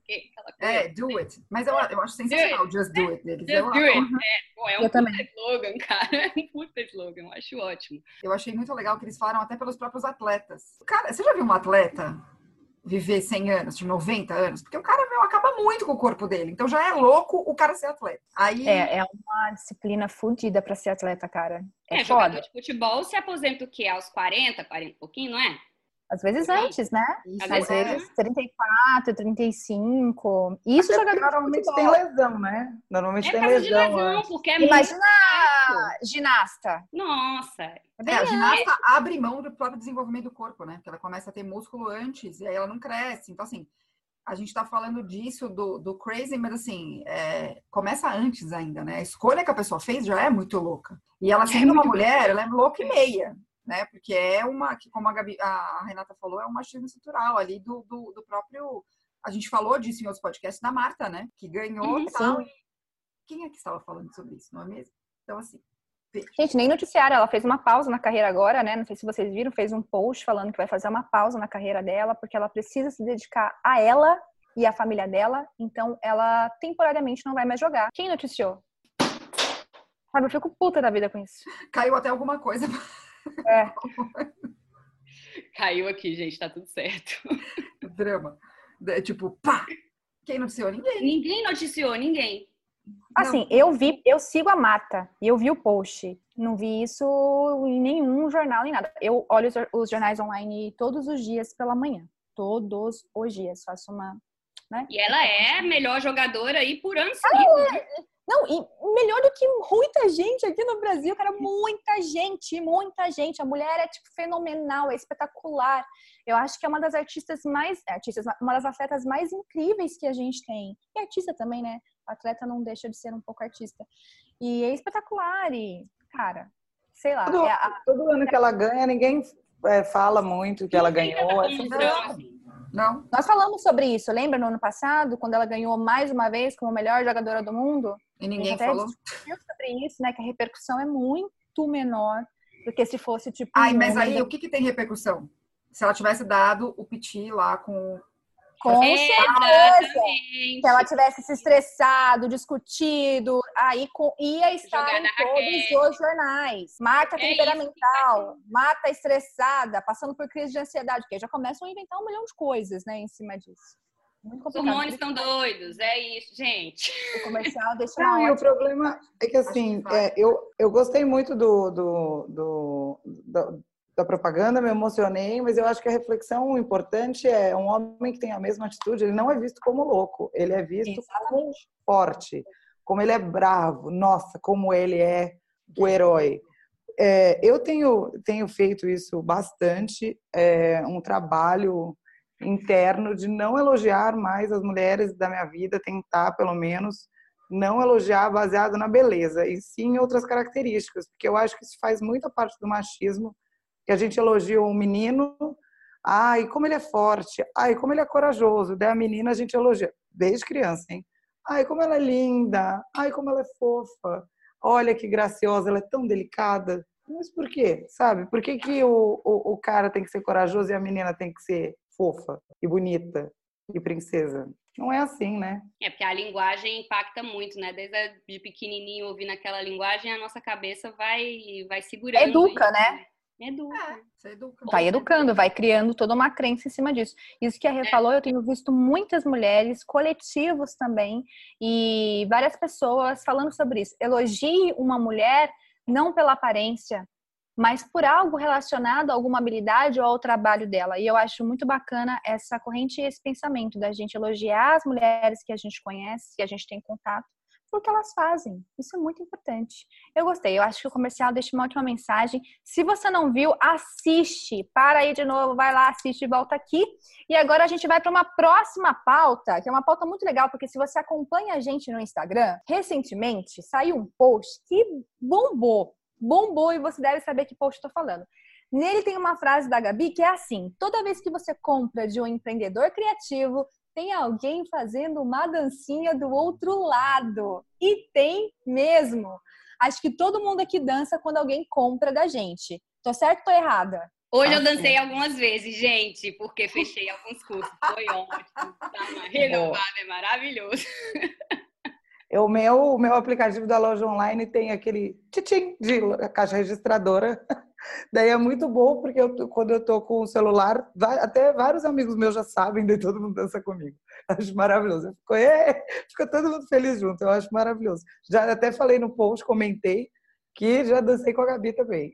É, do it. Mas eu, eu acho sensacional do just do it deles. Just eu, do it. É, pô, é um eu puta também. slogan, cara. É um puta slogan. Eu acho ótimo. Eu achei muito legal que eles falaram até pelos próprios atletas. Cara, você já viu um atleta viver cem anos, de noventa anos? Porque o cara, meu, acaba muito com o corpo dele. Então já é louco o cara ser atleta. Aí... É, é uma disciplina fodida pra ser atleta, cara. É, é foda. Jogador de futebol se aposenta o quê? Aos quarenta, quarenta e pouquinho, não é? Às vezes antes, né? Isso, Às é. vezes trinta e quatro, trinta e cinco. Isso Até jogador porque de normalmente futebol. tem lesão, né? Normalmente É tem por causa de lesão. lesão, antes. porque é Imagina muito a ginasta. Nossa. É É, bem a antes. ginasta abre mão do próprio desenvolvimento do corpo, né? Porque ela começa a ter músculo antes e aí ela não cresce. Então, assim, a gente tá falando disso, do, do crazy, mas assim, é, começa antes ainda, né? A escolha que a pessoa fez já é muito louca. E ela sendo uma muito mulher, ela é louca e meia, né? Porque é uma, que como a, Gabi, a Renata falou, é um machismo estrutural ali do, do, do próprio... A gente falou disso em outros podcasts da Marta, né? Que ganhou Uhum. e tal. Sim. E quem é que estava falando sobre isso, não é mesmo? Então, assim... veja. Gente, nem noticiário, ela fez uma pausa na carreira agora, né? Não sei se vocês viram, fez um post falando que vai fazer uma pausa na carreira dela, porque ela precisa se dedicar a ela e à família dela, então ela temporariamente não vai mais jogar. Quem noticiou? Sabe, eu fico puta da vida com isso. Caiu até alguma coisa. É. Caiu aqui, gente, tá tudo certo. Drama. É, tipo, pá! Quem noticiou? Ninguém. Ninguém noticiou, ninguém. Assim, eu vi, eu sigo a Marta e eu vi o post. Não vi isso em nenhum jornal, nem nada. Eu olho os, os jornais online todos os dias pela manhã. Todos os dias. Faço uma... Né? E ela é a melhor jogadora aí por anos seguidos. Né? Não, e melhor do que muita gente aqui no Brasil, cara, muita gente, muita gente. A mulher é, tipo, fenomenal, é espetacular. Eu acho que é uma das artistas mais... Artistas, uma das atletas mais incríveis que a gente tem. E artista também, né? O atleta não deixa de ser um pouco artista. E é espetacular e, cara, sei lá. Todo, é a... todo ano que ela ganha, ninguém é, fala muito que ela Ninguém ganhou. tá É sempre... comentando, assim. Não. Nós falamos sobre isso, lembra no ano passado, quando ela ganhou mais uma vez como melhor jogadora do mundo? E ninguém a gente até falou. discutiu sobre isso, né? Que a repercussão é muito menor do que se fosse tipo. Ai, um mas homem aí o que, que tem repercussão? Se ela tivesse dado o piti lá com. Com certeza. Exatamente. Se ela tivesse se estressado, discutido, aí com, ia estar Jogar em na todos raquete. os jornais. Marta É temperamental, Marta estressada, passando por crise de ansiedade, porque já começam a inventar um milhão de coisas, né, em cima disso. Muito Os complicado. hormônios estão doidos, é isso, gente. O comercial deixa Não, uma e o ótima... problema é que, assim, Acho que vai. é, eu, eu gostei muito do, do, do, da, da propaganda, me emocionei, mas eu acho que a reflexão importante é um homem que tem a mesma atitude, ele não é visto como louco, ele é visto Exatamente. como forte, como ele é bravo, nossa, como ele é o herói. É, eu tenho, tenho feito isso bastante, é, um trabalho interno de não elogiar mais as mulheres da minha vida, tentar, pelo menos, não elogiar baseado na beleza, e sim em outras características, porque eu acho que isso faz muita parte do machismo, que a gente elogia um menino, ai, como ele é forte, ai, como ele é corajoso, daí a menina a gente elogia, desde criança, hein? Ai, como ela é linda, ai, como ela é fofa, olha que graciosa, ela é tão delicada. Mas por quê? Sabe? Por que, que o, o, o cara tem que ser corajoso e a menina tem que ser fofa e bonita e princesa? Não é assim, né? É, porque a linguagem impacta muito, né? Desde a, de pequenininho ouvindo aquela linguagem, a nossa cabeça vai, vai segurando. Educa, isso. né? Educa. É, você educa. Vai educando, vai criando toda uma crença em cima disso. Isso que a Rê falou, eu tenho visto muitas mulheres, coletivos também, e várias pessoas falando sobre isso. Elogie uma mulher não pela aparência, mas por algo relacionado a alguma habilidade ou ao trabalho dela. E eu acho muito bacana essa corrente e esse pensamento da gente elogiar as mulheres que a gente conhece, que a gente tem contato, porque elas fazem. Isso é muito importante. Eu gostei. Eu acho que o comercial deixa uma ótima mensagem. Se você não viu, assiste. Para aí de novo, vai lá, assiste e volta aqui. E agora a gente vai para uma próxima pauta, que é uma pauta muito legal, porque se você acompanha a gente no Instagram, recentemente saiu um post que bombou. Bombou e você deve saber que post estou falando. Nele tem uma frase da Gabi que é assim: toda vez que você compra de um empreendedor criativo, tem alguém fazendo uma dancinha do outro lado. E tem mesmo. Acho que todo mundo aqui dança quando alguém compra da gente. Tô certo ou tô errada? Hoje Ah, eu dancei sim. algumas vezes, gente, porque fechei alguns cursos. Foi ótimo. Tá uma renovada, é maravilhoso. O meu, o meu aplicativo da loja online tem aquele tchim de caixa registradora. Daí é muito bom, porque eu, quando eu tô com o celular, até vários amigos meus já sabem, daí todo mundo dança comigo. Acho maravilhoso. Eu fico, é, fica todo mundo feliz junto, eu acho maravilhoso. Já até falei no post, comentei, que já dancei com a Gabi também.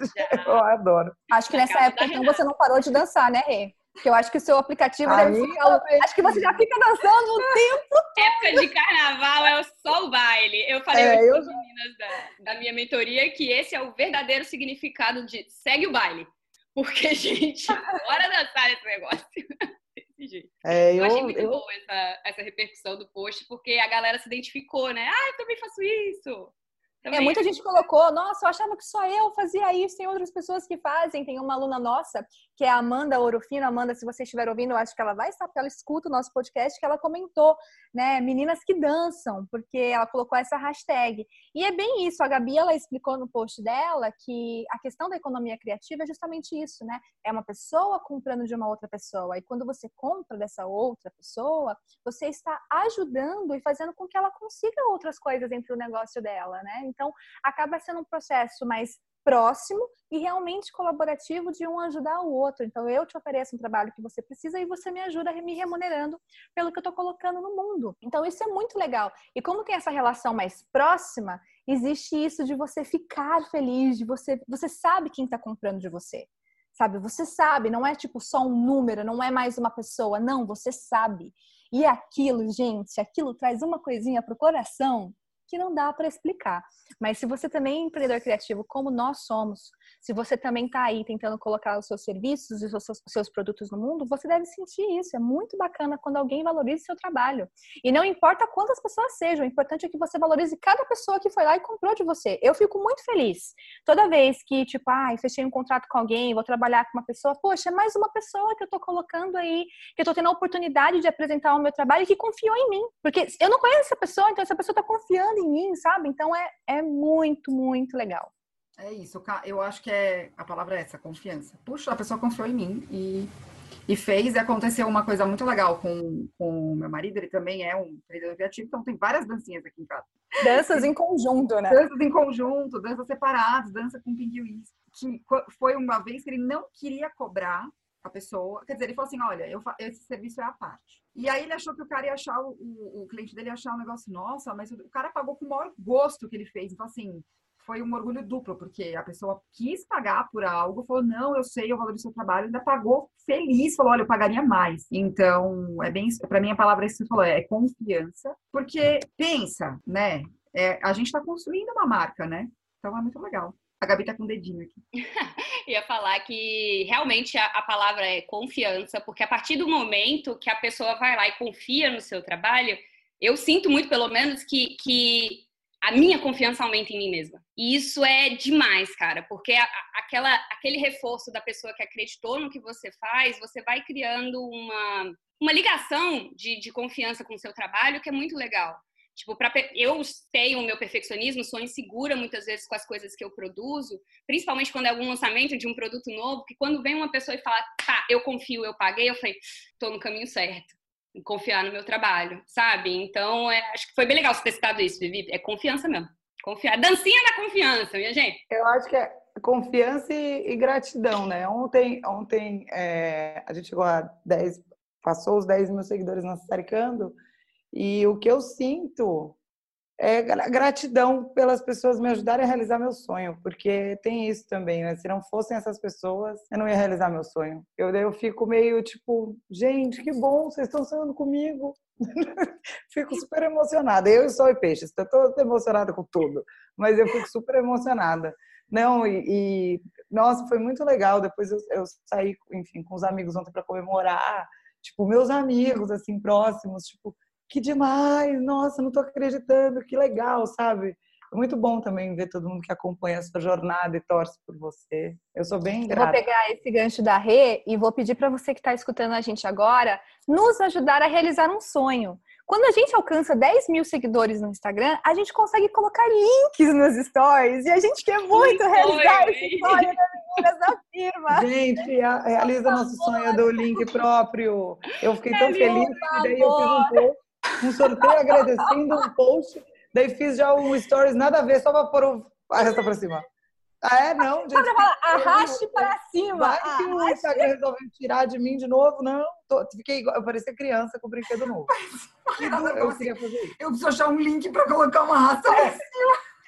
Eu adoro. Acho que nessa época, então, você não parou de dançar, né, Rê? Porque eu acho que o seu aplicativo A deve minha ficar... também. Acho que você já fica dançando o tempo. Época de carnaval é só o baile. Eu falei É, hoje eu para as já- meninas da, da minha mentoria que esse é o verdadeiro significado de segue o baile. Porque, gente, bora dançar esse negócio. Desse jeito. É, Eu, eu, achei muito eu, bom essa, essa repercussão do post, porque a galera se identificou, né? Ah, eu também faço isso. É, Também muita gente colocou, nossa, eu achava que só eu fazia isso, tem outras pessoas que fazem. Tem uma aluna nossa, que é a Amanda Orofino. Amanda, se você estiver ouvindo, eu acho que ela vai estar, porque ela escuta o nosso podcast, que ela comentou, né, meninas que dançam, porque ela colocou essa hashtag. E é bem isso, a Gabi, ela explicou no post dela que a questão da economia criativa é justamente isso, né? É uma pessoa comprando de uma outra pessoa, e quando você compra dessa outra pessoa, você está ajudando e fazendo com que ela consiga outras coisas dentro do negócio dela, né? Então, acaba sendo um processo mais próximo e realmente colaborativo de um ajudar o outro. Então, eu te ofereço um trabalho que você precisa e você me ajuda me remunerando pelo que eu estou colocando no mundo. Então, isso é muito legal. E como tem essa relação mais próxima, existe isso de você ficar feliz, de você, você sabe quem está comprando de você. Sabe? Você sabe, não é tipo só um número, não é mais uma pessoa. Não, você sabe. E aquilo, gente, aquilo traz uma coisinha pro coração que não dá para explicar. Mas se você também é empreendedor criativo, como nós somos, se você também está aí tentando colocar os seus serviços e os seus, seus produtos no mundo, você deve sentir isso. É muito bacana quando alguém valoriza o seu trabalho. E não importa quantas pessoas sejam, o importante é que você valorize cada pessoa que foi lá e comprou de você. Eu fico muito feliz. Toda vez que, tipo, ah, fechei um contrato com alguém, vou trabalhar com uma pessoa, poxa, é mais uma pessoa que eu estou colocando aí, que eu estou tendo a oportunidade de apresentar o meu trabalho e que confiou em mim. Porque eu não conheço essa pessoa, então essa pessoa está confiando em mim, sabe? Então é, é muito, muito legal. É isso, eu acho que é, a palavra é essa, confiança. Puxa, a pessoa confiou em mim e, e fez, e aconteceu uma coisa muito legal com o meu marido, ele também é um empreendedor criativo, então tem várias dancinhas aqui em casa. Danças em conjunto, né? Danças em conjunto, danças separadas, dança com pinguins, que foi uma vez que ele não queria cobrar a pessoa, quer dizer, ele falou assim, olha, eu, esse serviço é à parte. E aí ele achou que o cara ia achar, o, o, o cliente dele ia achar um negócio, nossa, mas o cara pagou com o maior gosto que ele fez. Então, assim, foi um orgulho duplo, porque a pessoa quis pagar por algo, falou, não, eu sei, eu valorizo o seu trabalho, ainda pagou feliz, falou, olha, eu pagaria mais. Então, é bem, para mim a palavra é isso que você falou, é confiança, porque pensa, né, é, a gente está construindo uma marca, né? Então é muito legal. A Gabi tá com o dedinho aqui. Ia falar que realmente a, a palavra é confiança, porque a partir do momento que a pessoa vai lá e confia no seu trabalho, eu sinto muito, pelo menos, que, que a minha confiança aumenta em mim mesma. E isso é demais, cara, porque a, a, aquela, aquele reforço da pessoa que acreditou no que você faz, você vai criando uma, uma ligação de, de confiança com o seu trabalho que é muito legal. Tipo, pra, eu tenho o meu perfeccionismo, sou insegura muitas vezes com as coisas que eu produzo, principalmente quando é algum lançamento de um produto novo, que quando vem uma pessoa e fala, tá, eu confio, eu paguei, eu falei, tô no caminho certo, em confiar no meu trabalho, sabe? Então, é, acho que foi bem legal você ter citado isso, Vivi, é confiança mesmo, confiar, dancinha da confiança, minha gente. Eu acho que é confiança e, e gratidão, né? Ontem, ontem é, a gente chegou a dez, passou os dez mil seguidores na Sassaricando. E o que eu sinto é gratidão pelas pessoas me ajudarem a realizar meu sonho, porque tem isso também, né? Se não fossem essas pessoas, eu não ia realizar meu sonho. Eu, eu fico meio tipo, gente, que bom, vocês estão sonhando comigo. Fico super emocionada. Eu e Sol e Peixes, estou toda emocionada com tudo, mas eu fico super emocionada. Não, e, e nossa, foi muito legal. Depois eu, eu saí, enfim, com os amigos ontem para comemorar, tipo, meus amigos, assim, próximos, tipo, que demais, nossa, não tô acreditando, que legal, sabe? É muito bom também ver todo mundo que acompanha a sua jornada e torce por você. Eu sou bem grata. Eu vou pegar esse gancho da Rê e vou pedir para você que está escutando a gente agora, nos ajudar a realizar um sonho. Quando a gente alcança dez mil seguidores no Instagram, a gente consegue colocar links nos stories e a gente quer muito que realizar sonho, esse sonho das meninas da firma. Gente, a, realiza nosso sonho do link próprio. Eu fiquei tão É feliz que daí eu fiz um post, um sorteio agradecendo um post, daí fiz já um stories nada a ver, só para pôr o arrasta para cima. Ah, é? Não, gente. Só para falar, arraste para cima. Vai que o Instagram resolveu tirar de mim de novo. Não, tô, fiquei igual, eu parecia criança com brinquedo novo. Eu, eu queria fazer isso. Eu preciso achar um link para colocar uma raça lá em cima.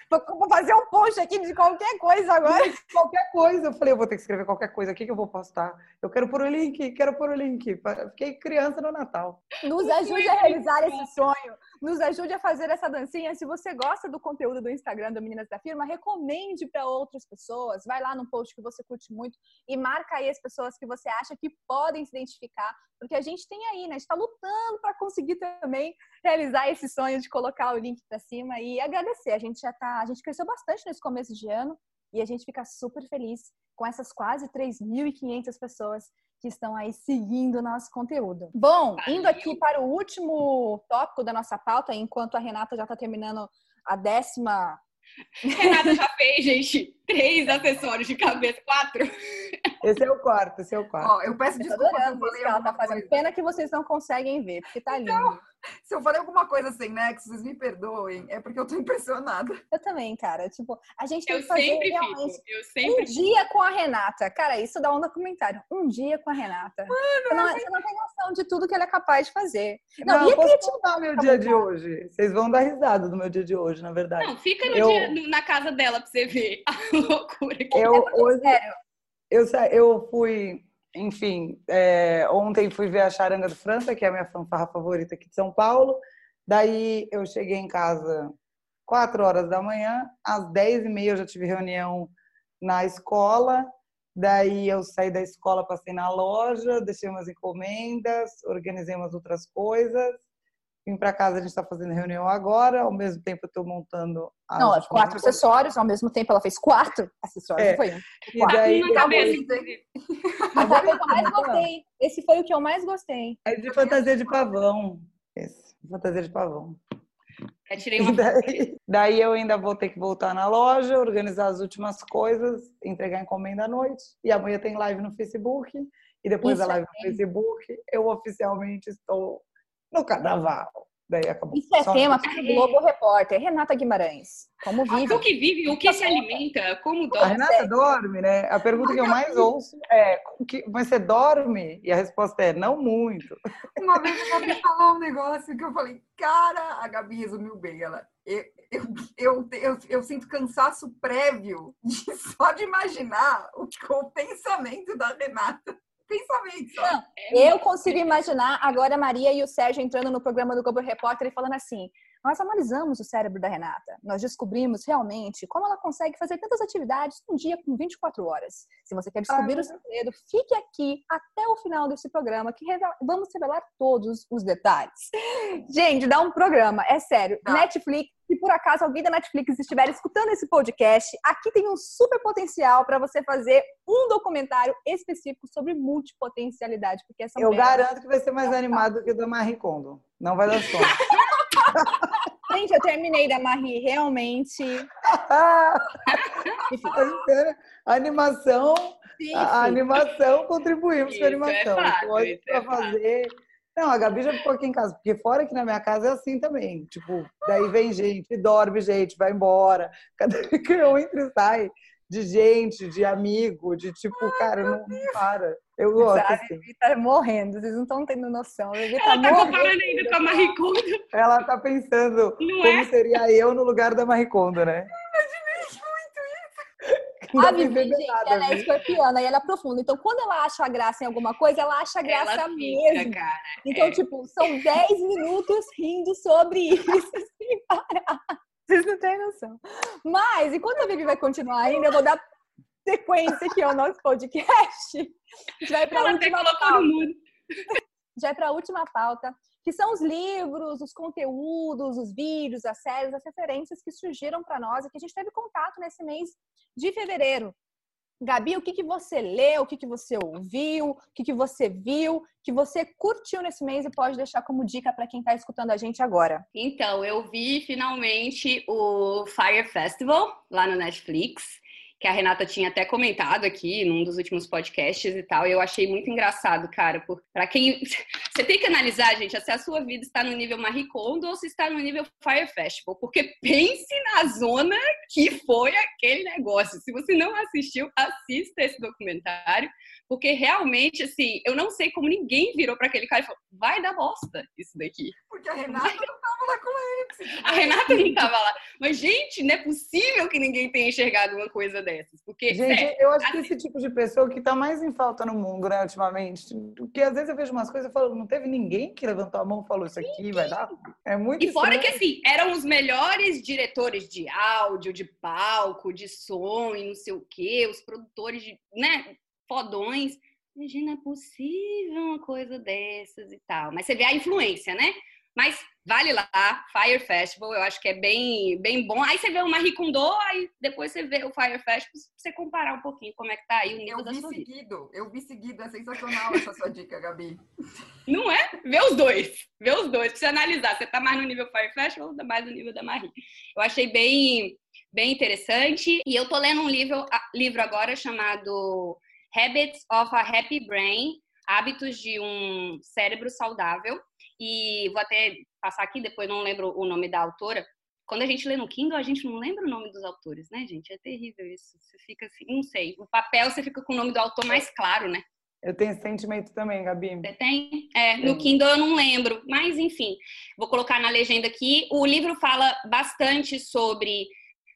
Vou fazer um post aqui de qualquer coisa agora. Qualquer coisa. Eu falei, eu vou ter que escrever qualquer coisa aqui que eu vou postar. Eu quero pôr o link, quero pôr o link. Fiquei criança no Natal. Nos ajude a realizar esse sonho. Nos ajude a fazer essa dancinha. Se você gosta do conteúdo do Instagram do Meninas da Firma, recomende para outras pessoas. Vai lá no post que você curte muito e marca aí as pessoas que você acha que podem se identificar. Porque a gente tem aí, né? A gente está lutando para conseguir também realizar esse sonho de colocar o link para cima e agradecer. A gente já tá, a gente cresceu bastante nesse começo de ano e a gente fica super feliz com essas quase três mil e quinhentas pessoas que estão aí seguindo o nosso conteúdo. Bom, indo aqui para o último tópico da nossa pauta, enquanto a Renata já está terminando a décima... Renata já fez, gente, três acessórios de cabeça, quatro. Esse é o quarto, esse é o quarto. Ó, eu peço Eu tô desculpa se eu adorando isso falei que ela tá alguma fazendo. coisa. Pena que vocês não conseguem ver, porque tá lindo. Então, se eu falei alguma coisa sem nexo, vocês me perdoem. É porque eu tô impressionada. Eu também, cara. Tipo, a gente tem Eu que fazer sempre realmente fico, eu um sempre dia com a Renata. Cara, isso dá um documentário. Um dia com a Renata. Você não, você não tem noção de tudo que ela é capaz de fazer. Não, Não, e eu a posso criatividade contar meu pra dia de montar? hoje. Vocês vão dar risada do meu dia de hoje, na verdade. Não, fica no Eu- dia, no- na casa dela pra você ver a loucura que Eu, É porque, hoje, sério, eu, sa- eu fui, enfim, é, ontem fui ver a Charanga do França, que é a minha fanfarra favorita aqui de São Paulo. Daí eu cheguei em casa quatro horas da manhã, às dez e meia eu já tive reunião na escola. Daí eu saí da escola, passei na loja, deixei umas encomendas, organizei umas outras coisas. Vim para casa, a gente está fazendo reunião agora, ao mesmo tempo eu estou montando as não, últimas quatro encomendas. acessórios, ao mesmo tempo ela fez quatro acessórios, É. não foi um. E daí na cabeça, depois, inclusive. Mas foi o que eu mais gostei. Esse foi o que eu mais gostei. é de fantasia de pavão. Esse, fantasia de pavão. Eu tirei E uma daí, daí eu ainda vou ter que voltar na loja, organizar as últimas coisas, entregar encomenda à noite. E amanhã tem live no Facebook. E depois Isso da live no Facebook, eu oficialmente estou no carnaval. Daí acabou. Isso é Só- tema para o Globo Repórter. Renata Guimarães, como Ah, vive? o que vive, o que se alimenta, como A dorme. Renata dorme, né? A pergunta que eu mais ouço é: "O que- mas você dorme?" E a resposta é: não muito. Uma vez a Gabi falou um negócio que eu falei, cara, a Gabi resumiu bem. Ela, eu, eu, eu, eu, eu sinto cansaço prévio de, só de imaginar o, o pensamento da Renata. Pensamento só. Não, eu consigo imaginar agora a Maria e o Sérgio entrando no programa do Globo Repórter e falando assim: nós analisamos o cérebro da Renata, nós descobrimos realmente como ela consegue fazer tantas atividades num dia com vinte e quatro horas. Se você quer descobrir Ah, o segredo, fique aqui até o final desse programa que revela- vamos revelar todos os detalhes. Gente, dá um programa, é sério. Tá. Netflix, se por acaso alguém da Netflix estiver escutando esse podcast, aqui tem um super potencial para você fazer um documentário específico sobre multipotencialidade, porque essa Eu mulher... garanto que vai ser mais animado do que o da Marie Kondo. Não vai dar sono. Gente, eu terminei da Marie, realmente. Enfim, A animação, sim, a, a animação, contribuímos Isso com a é animação. fato, Então, isso é pra fazer. Não, a Gabi já ficou aqui em casa, porque fora aqui na minha casa é assim também. Tipo, daí vem gente, dorme gente, vai embora. Cada vez que eu entro e sai de gente, de amigo, de tipo, cara, não, não para. Eu gosto, sabe? assim. A Vivi tá morrendo, vocês não estão tendo noção. A Vivi tá Ela tá morrendo. comparando ainda com a Marie Kondo. Ela tá pensando Não como é? seria eu no lugar da Marie Kondo, né? A Não Vivi, pensei gente, nada, ela é Vivi. escorpiana e ela é profunda. Então, quando ela acha graça em alguma coisa, ela acha graça Ela mesmo. fica, cara. Então, é. tipo, são dez minutos rindo sobre isso sem parar. Vocês não têm noção. Mas, enquanto a Vivi vai continuar ainda, eu vou dar sequência aqui ao nosso podcast. A gente vai para a Ela até última colocou pauta. no mudo. Já é para a última pauta, que são os livros, os conteúdos, os vídeos, as séries, as referências que surgiram para nós e que a gente teve contato nesse mês de fevereiro. Gabi, o que, que você leu, o que, que você ouviu, o que, que você viu, que você curtiu nesse mês e pode deixar como dica para quem está escutando a gente agora? Então, eu vi finalmente o Fire Festival lá no Netflix. que a Renata tinha até comentado aqui num dos últimos podcasts e tal, e eu achei muito engraçado, cara, para quem... Você tem que analisar, gente, se a sua vida está no nível Marie Kondo ou se está no nível Fire Festival, porque pense na zona que foi aquele negócio. Se você não assistiu, assista esse documentário, porque realmente, assim, eu não sei como ninguém virou para aquele cara e falou, vai dar bosta isso daqui. Porque a Renata não estava lá com ele. A Renata não estava lá. Mas, gente, não é possível que ninguém tenha enxergado uma coisa dessas. Porque, gente, sério, eu acho assim... que esse tipo de pessoa que está mais em falta no mundo, né, ultimamente. Porque às vezes eu vejo umas coisas e falo, não teve ninguém que levantou a mão e falou isso aqui, vai dar? É muito E fora estranho. que, assim, eram os melhores diretores de áudio, de palco, de som e não sei o quê, os produtores de, né, fodões. Gente, não é possível uma coisa dessas e tal. Mas você vê a influência, né? Mas vale lá, Fire Festival, eu acho que é bem, bem bom. Aí você vê o Marie Kondo, aí depois você vê o Fire Festival, pra você comparar um pouquinho como é que tá aí o nível eu da vi sua vida. seguido, eu vi seguido, é sensacional essa sua dica, Gabi. Não é? Vê os dois, vê os dois, pra você analisar, você tá mais no nível Fire Festival ou tá mais no nível da Marie. Eu achei bem, bem interessante, e eu tô lendo um livro, livro agora chamado Habits of a Happy Brain, Hábitos de um Cérebro Saudável, e vou até passar aqui, depois não lembro o nome da autora. Quando a gente lê no Kindle, a gente não lembra o nome dos autores, né, gente? É terrível isso. Você fica assim, não sei. No papel, você fica com o nome do autor mais claro, né? Eu tenho esse sentimento também, Gabi. Você tem? É, no Kindle eu não lembro. Mas, enfim, vou colocar na legenda aqui. O livro fala bastante sobre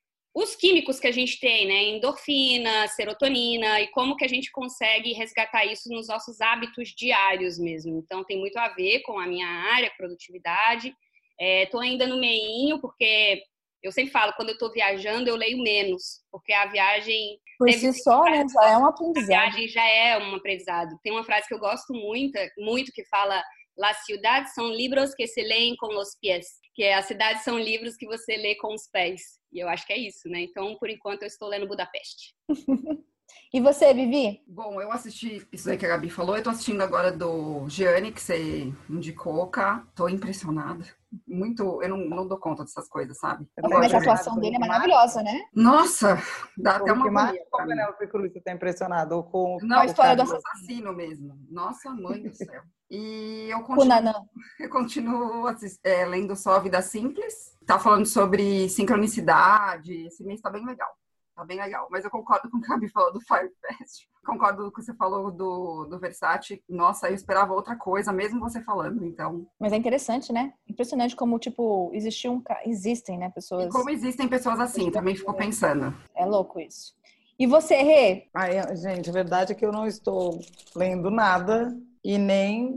os químicos que a gente tem, né? Endorfina, serotonina, e como que a gente consegue resgatar isso nos nossos hábitos diários mesmo. Então, tem muito a ver com a minha área, produtividade. Estou é, ainda no meinho, porque eu sempre falo, quando eu estou viajando, eu leio menos, porque a viagem... Por si só, né? Já é um aprendizado. A viagem já é um aprendizado. Tem uma frase que eu gosto muito, muito que fala... Las ciudades são livros que se leem com os pés, que é, as cidades são livros que você lê com os pés. E eu acho que é isso, né? Então, por enquanto, eu estou lendo Budapeste. E você, Vivi? Bom, eu assisti isso aí que a Gabi falou. Eu tô assistindo agora do Gianni, que você indicou, cá. Tô impressionada. Muito, eu não, não dou conta dessas coisas, sabe? Mas a atuação dele é maravilhosa, né? Nossa, dá até uma agonia. Como Penélope Cruz, você tá impressionado? Ou com não, a história do assassino mesmo. Nossa, mãe do céu. E eu continuo, eu continuo assist, é, lendo só A Vida Simples. Tá falando sobre sincronicidade. Esse mês tá bem legal. Tá bem legal. Mas eu concordo com o que a Gabi falou do Fire Fest. Concordo com o que você falou do, do Versace. Nossa, eu esperava outra coisa, mesmo você falando, então... Mas é interessante, né? Impressionante como, tipo, existiu um... existem, né, pessoas... E como existem pessoas assim, também fico pensando. É louco isso. E você, Rê? Ai, gente, a verdade é que eu não estou lendo nada e nem...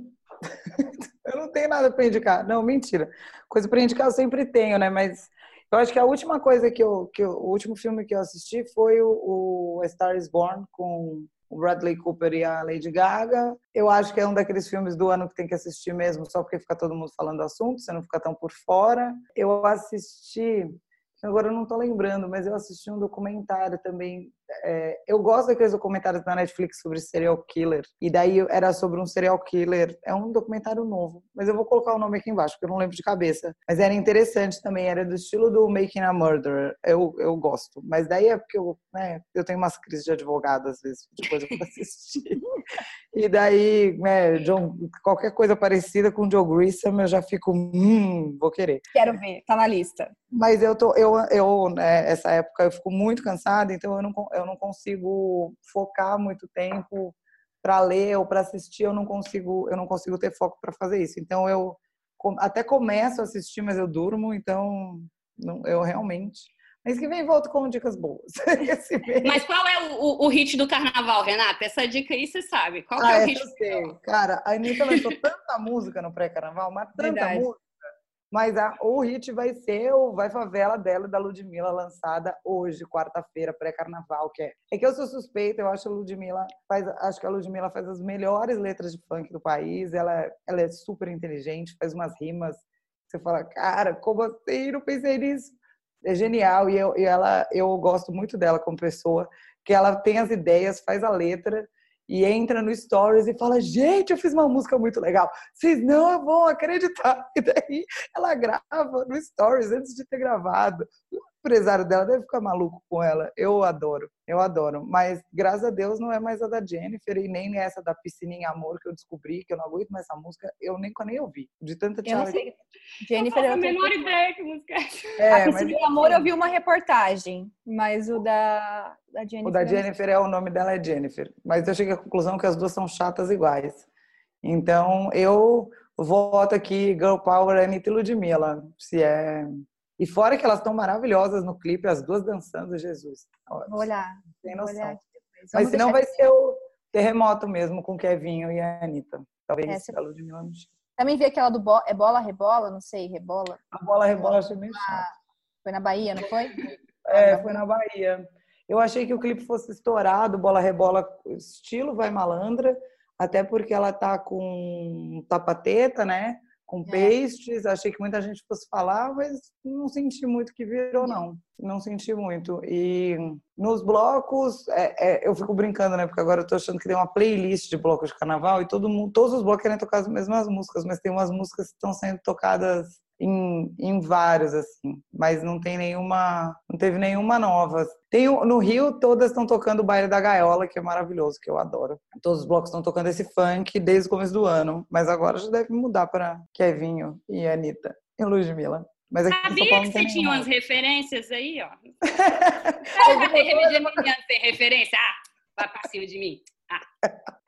eu não tenho nada para indicar. Não, mentira. Coisa para indicar eu sempre tenho, né? Mas... eu acho que a última coisa que eu, que eu... o último filme que eu assisti foi o, o A Star is Born, com o Bradley Cooper e a Lady Gaga. Eu acho que é um daqueles filmes do ano que tem que assistir mesmo, só porque fica todo mundo falando do assunto, você não fica tão por fora. Eu assisti... agora eu não tô lembrando, mas eu assisti um documentário também. É, eu gosto daqueles documentários da Netflix sobre serial killer. E daí era sobre um serial killer. É um documentário novo, mas eu vou colocar o nome aqui embaixo, porque eu não lembro de cabeça. Mas era interessante também, era do estilo do Making a Murderer. Eu, eu gosto. Mas daí é porque eu, né, eu tenho umas crises de advogado, às vezes, depois eu vou assistir. E daí, né, John, qualquer coisa parecida com o Joe Grissom, eu já fico, hum, vou querer. Quero ver, tá na lista. Mas eu tô, eu, eu né, essa época eu fico muito cansada, então eu não, eu não consigo focar muito tempo para ler ou para assistir, eu não consigo, eu não consigo ter foco para fazer isso. Então eu até começo a assistir, mas eu durmo, então não, eu realmente. Mas que vem volto com dicas boas. Mas qual é o, o, o hit do carnaval, Renata? Essa dica aí você sabe. Qual ah, é o é hit? Eu sei. Cara, a Anitta lançou tanta música no pré-carnaval, mas tanta Verdade. música. Mas a, o hit vai ser o Vai Favela dela e da Ludmilla, lançada hoje, quarta-feira, pré-carnaval. Que é. é que eu sou suspeita, eu acho, a Ludmilla faz, acho que a Ludmilla faz as melhores letras de funk do país. Ela, ela é super inteligente, faz umas rimas. Você fala, cara, como assim? Não pensei nisso. É genial. E, eu, e ela, eu gosto muito dela como pessoa, que ela tem as ideias, faz a letra e entra no Stories e fala, gente, eu fiz uma música muito legal. Vocês não vão acreditar. E daí ela grava no Stories antes de ter gravado. empresário dela deve ficar maluco com ela. Eu adoro, eu adoro. Mas, graças a Deus, não é mais a da Jennifer e nem essa da Piscininha Amor que eu descobri, que eu não aguento mais essa música. Eu nem, nem ouvi. De tanta Eu não tchau. sei. Jennifer, eu não eu faço a tenho... menor ideia que música é essa. É, a mas Piscininha Amor eu vi uma reportagem, mas o da, da Jennifer... o da Jennifer é o nome dela é Jennifer. Mas eu cheguei à conclusão que as duas são chatas iguais. Então, eu voto aqui Girl Power, Anitta e Ludmilla. Se é... E fora que elas estão maravilhosas no clipe, as duas dançando, Jesus. Vou olhar. Tem Vou noção. olhar aqui depois. Mas Vamos senão deixar... vai ser o terremoto mesmo com o Kevinho e a Anitta. Talvez Essa... a Ludmilla não chegue. Também vi aquela do bo... é bola, rebola, não sei, rebola. A bola rebola achei meio chato. Ah, foi na Bahia, não foi? É, foi na Bahia. Eu achei que o clipe fosse estourado, bola rebola, estilo Vai Malandra, até porque ela tá com tapa-teta, né? Com pastes, achei que muita gente fosse falar, mas não senti muito que virou, não. Não senti muito. E nos blocos, é, é, eu fico brincando, né? Porque agora eu tô achando que tem uma playlist de blocos de carnaval e todo mundo, todos os blocos querem tocar as mesmas músicas, mas tem umas músicas que estão sendo tocadas em, em vários, assim. Mas não tem nenhuma, não teve nenhuma nova. Tem, no Rio, todas estão tocando o Baile da Gaiola, que é maravilhoso, que eu adoro. Todos os blocos estão tocando esse funk desde o começo do ano, mas agora já deve mudar para Kevinho e Anitta e Ludmilla. Mas aqui Sabia em São Paulo que não você tem tinha nenhuma. umas referências aí, ó. Geminiano tem referência? Ah, vai pra cima de mim. Ah.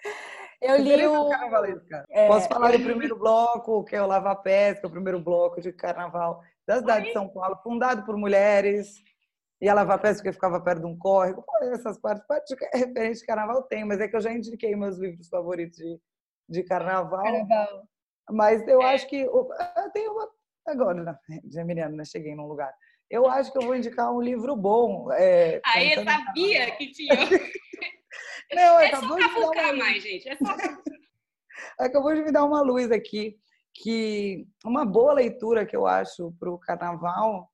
Eu li o... É, Posso falar do primeiro bloco, que é o Lava Pés, que é o primeiro bloco de carnaval da cidade de São Paulo, fundado por mulheres. E a Lava Pés, porque ficava perto de um córrego. Pô, essas partes, parte de referência de carnaval tem, mas é que eu já indiquei meus livros favoritos de, de carnaval. Carnaval. Mas eu acho que... Eu tenho uma... Agora, né? Geminiano, né? Cheguei num lugar. Eu acho que eu vou indicar um livro bom. É, Aí eu sabia que tinha... Não, é acabou só de me dar cavucar uma... mais, gente. É só... Acabou de me dar uma luz aqui, que uma boa leitura que eu acho para o carnaval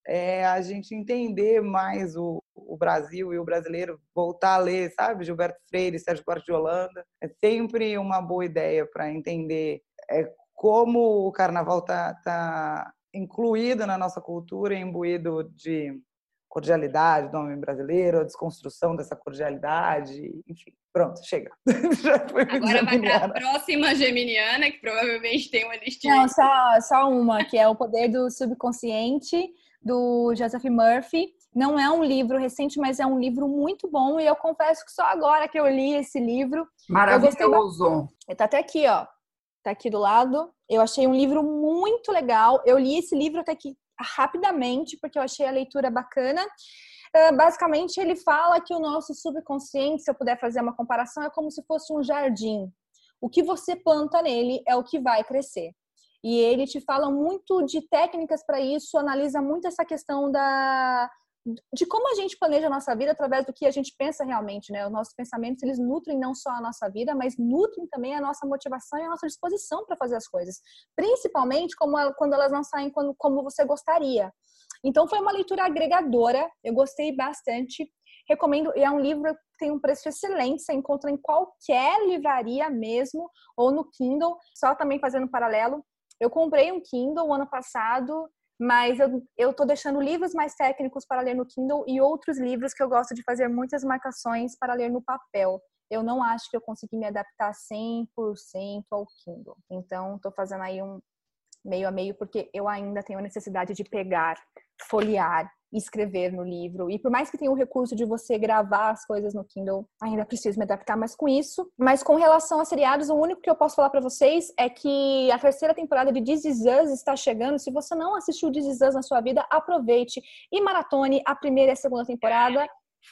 é a gente entender mais o, o Brasil e o brasileiro, voltar a ler, sabe? Gilberto Freire, Sérgio Buarque de Holanda. É sempre uma boa ideia para entender é, como o carnaval está tá incluído na nossa cultura, imbuído de cordialidade do homem brasileiro, a desconstrução dessa cordialidade, enfim. Pronto, chega. Já foi Agora vai para a próxima geminiana, que provavelmente tem uma listinha. Não, só, só uma, que é O Poder do Subconsciente, do Joseph Murphy. Não é um livro recente, mas é um livro muito bom, e eu confesso que só agora que eu li esse livro... Maravilhoso! Tá até aqui, ó. Tá aqui do lado. Eu achei um livro muito legal. Eu li esse livro até aqui rapidamente, porque eu achei a leitura bacana. Uh, basicamente, ele fala que o nosso subconsciente, se eu puder fazer uma comparação, é como se fosse um jardim. O que você planta nele é o que vai crescer. E ele te fala muito de técnicas para isso, analisa muito essa questão da... de como a gente planeja a nossa vida através do que a gente pensa realmente, né? Os nossos pensamentos, eles nutrem não só a nossa vida, mas nutrem também a nossa motivação e a nossa disposição para fazer as coisas. Principalmente como, quando elas não saem como, como você gostaria. Então, foi uma leitura agregadora, eu gostei bastante. Recomendo, e é um livro que tem um preço excelente, você encontra em qualquer livraria mesmo, ou no Kindle, só também fazendo um paralelo. Eu comprei um Kindle ano passado, mas eu, eu tô deixando livros mais técnicos para ler no Kindle e outros livros que eu gosto de fazer muitas marcações para ler no papel. Eu não acho que eu consegui me adaptar cem por cento ao Kindle. Então, tô fazendo aí um meio a meio, porque eu ainda tenho a necessidade de pegar, folhear e escrever no livro. E por mais que tenha o recurso de você gravar as coisas no Kindle, ainda preciso me adaptar mais com isso. Mas com relação a seriados, o único que eu posso falar para vocês é que a terceira temporada de This Is Us está chegando. Se você não assistiu This Is Us na sua vida, aproveite e maratone a primeira e a segunda temporada.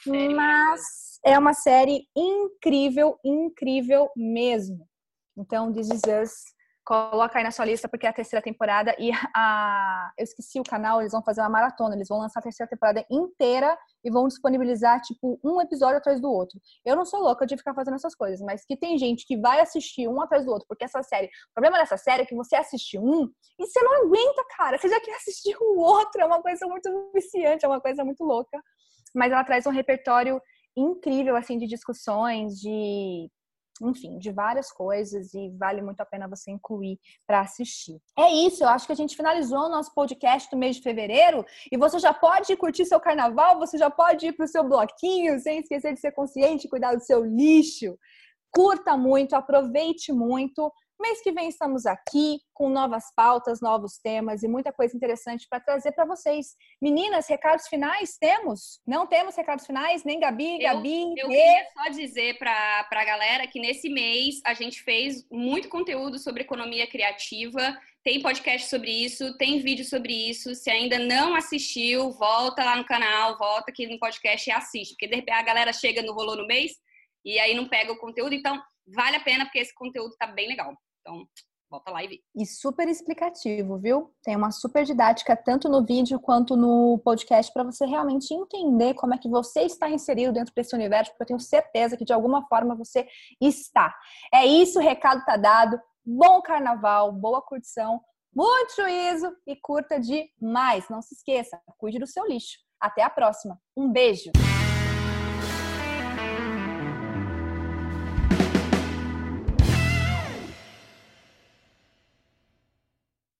Mas é uma série incrível, incrível mesmo. Então, This Is Us... coloca aí na sua lista, porque é a terceira temporada e a... eu esqueci o canal, eles vão fazer uma maratona, eles vão lançar a terceira temporada inteira e vão disponibilizar, tipo, um episódio atrás do outro. Eu não sou louca de ficar fazendo essas coisas, mas que tem gente que vai assistir um atrás do outro, porque essa série, o problema dessa série é que você assiste um e você não aguenta, cara, você já quer assistir o outro, é uma coisa muito viciante, é uma coisa muito louca, mas ela traz um repertório incrível, assim, de discussões, de... enfim, de várias coisas e vale muito a pena você incluir para assistir. É isso, eu acho que a gente finalizou o nosso podcast do mês de fevereiro e você já pode curtir seu carnaval, você já pode ir para o seu bloquinho sem esquecer de ser consciente e cuidar do seu lixo. Curta muito, aproveite muito. Mês que vem estamos aqui com novas pautas, novos temas e muita coisa interessante para trazer para vocês. Meninas, recados finais temos? Não temos recados finais? Nem Gabi, eu, Gabi. Eu e... queria só dizer para a galera que nesse mês a gente fez muito conteúdo sobre economia criativa. Tem podcast sobre isso, tem vídeo sobre isso. Se ainda não assistiu, volta lá no canal, volta aqui no podcast e assiste. Porque de repente a galera chega no Rolou no Mês e aí não pega o conteúdo. Então, vale a pena porque esse conteúdo tá bem legal. Então, volta lá e vê. E super explicativo, viu? Tem uma super didática tanto no vídeo quanto no podcast para você realmente entender como é que você está inserido dentro desse universo, porque eu tenho certeza que de alguma forma você está. É isso, o recado tá dado. Bom carnaval, boa curtição, muito juízo e curta demais. Não se esqueça, cuide do seu lixo. Até a próxima. Um beijo!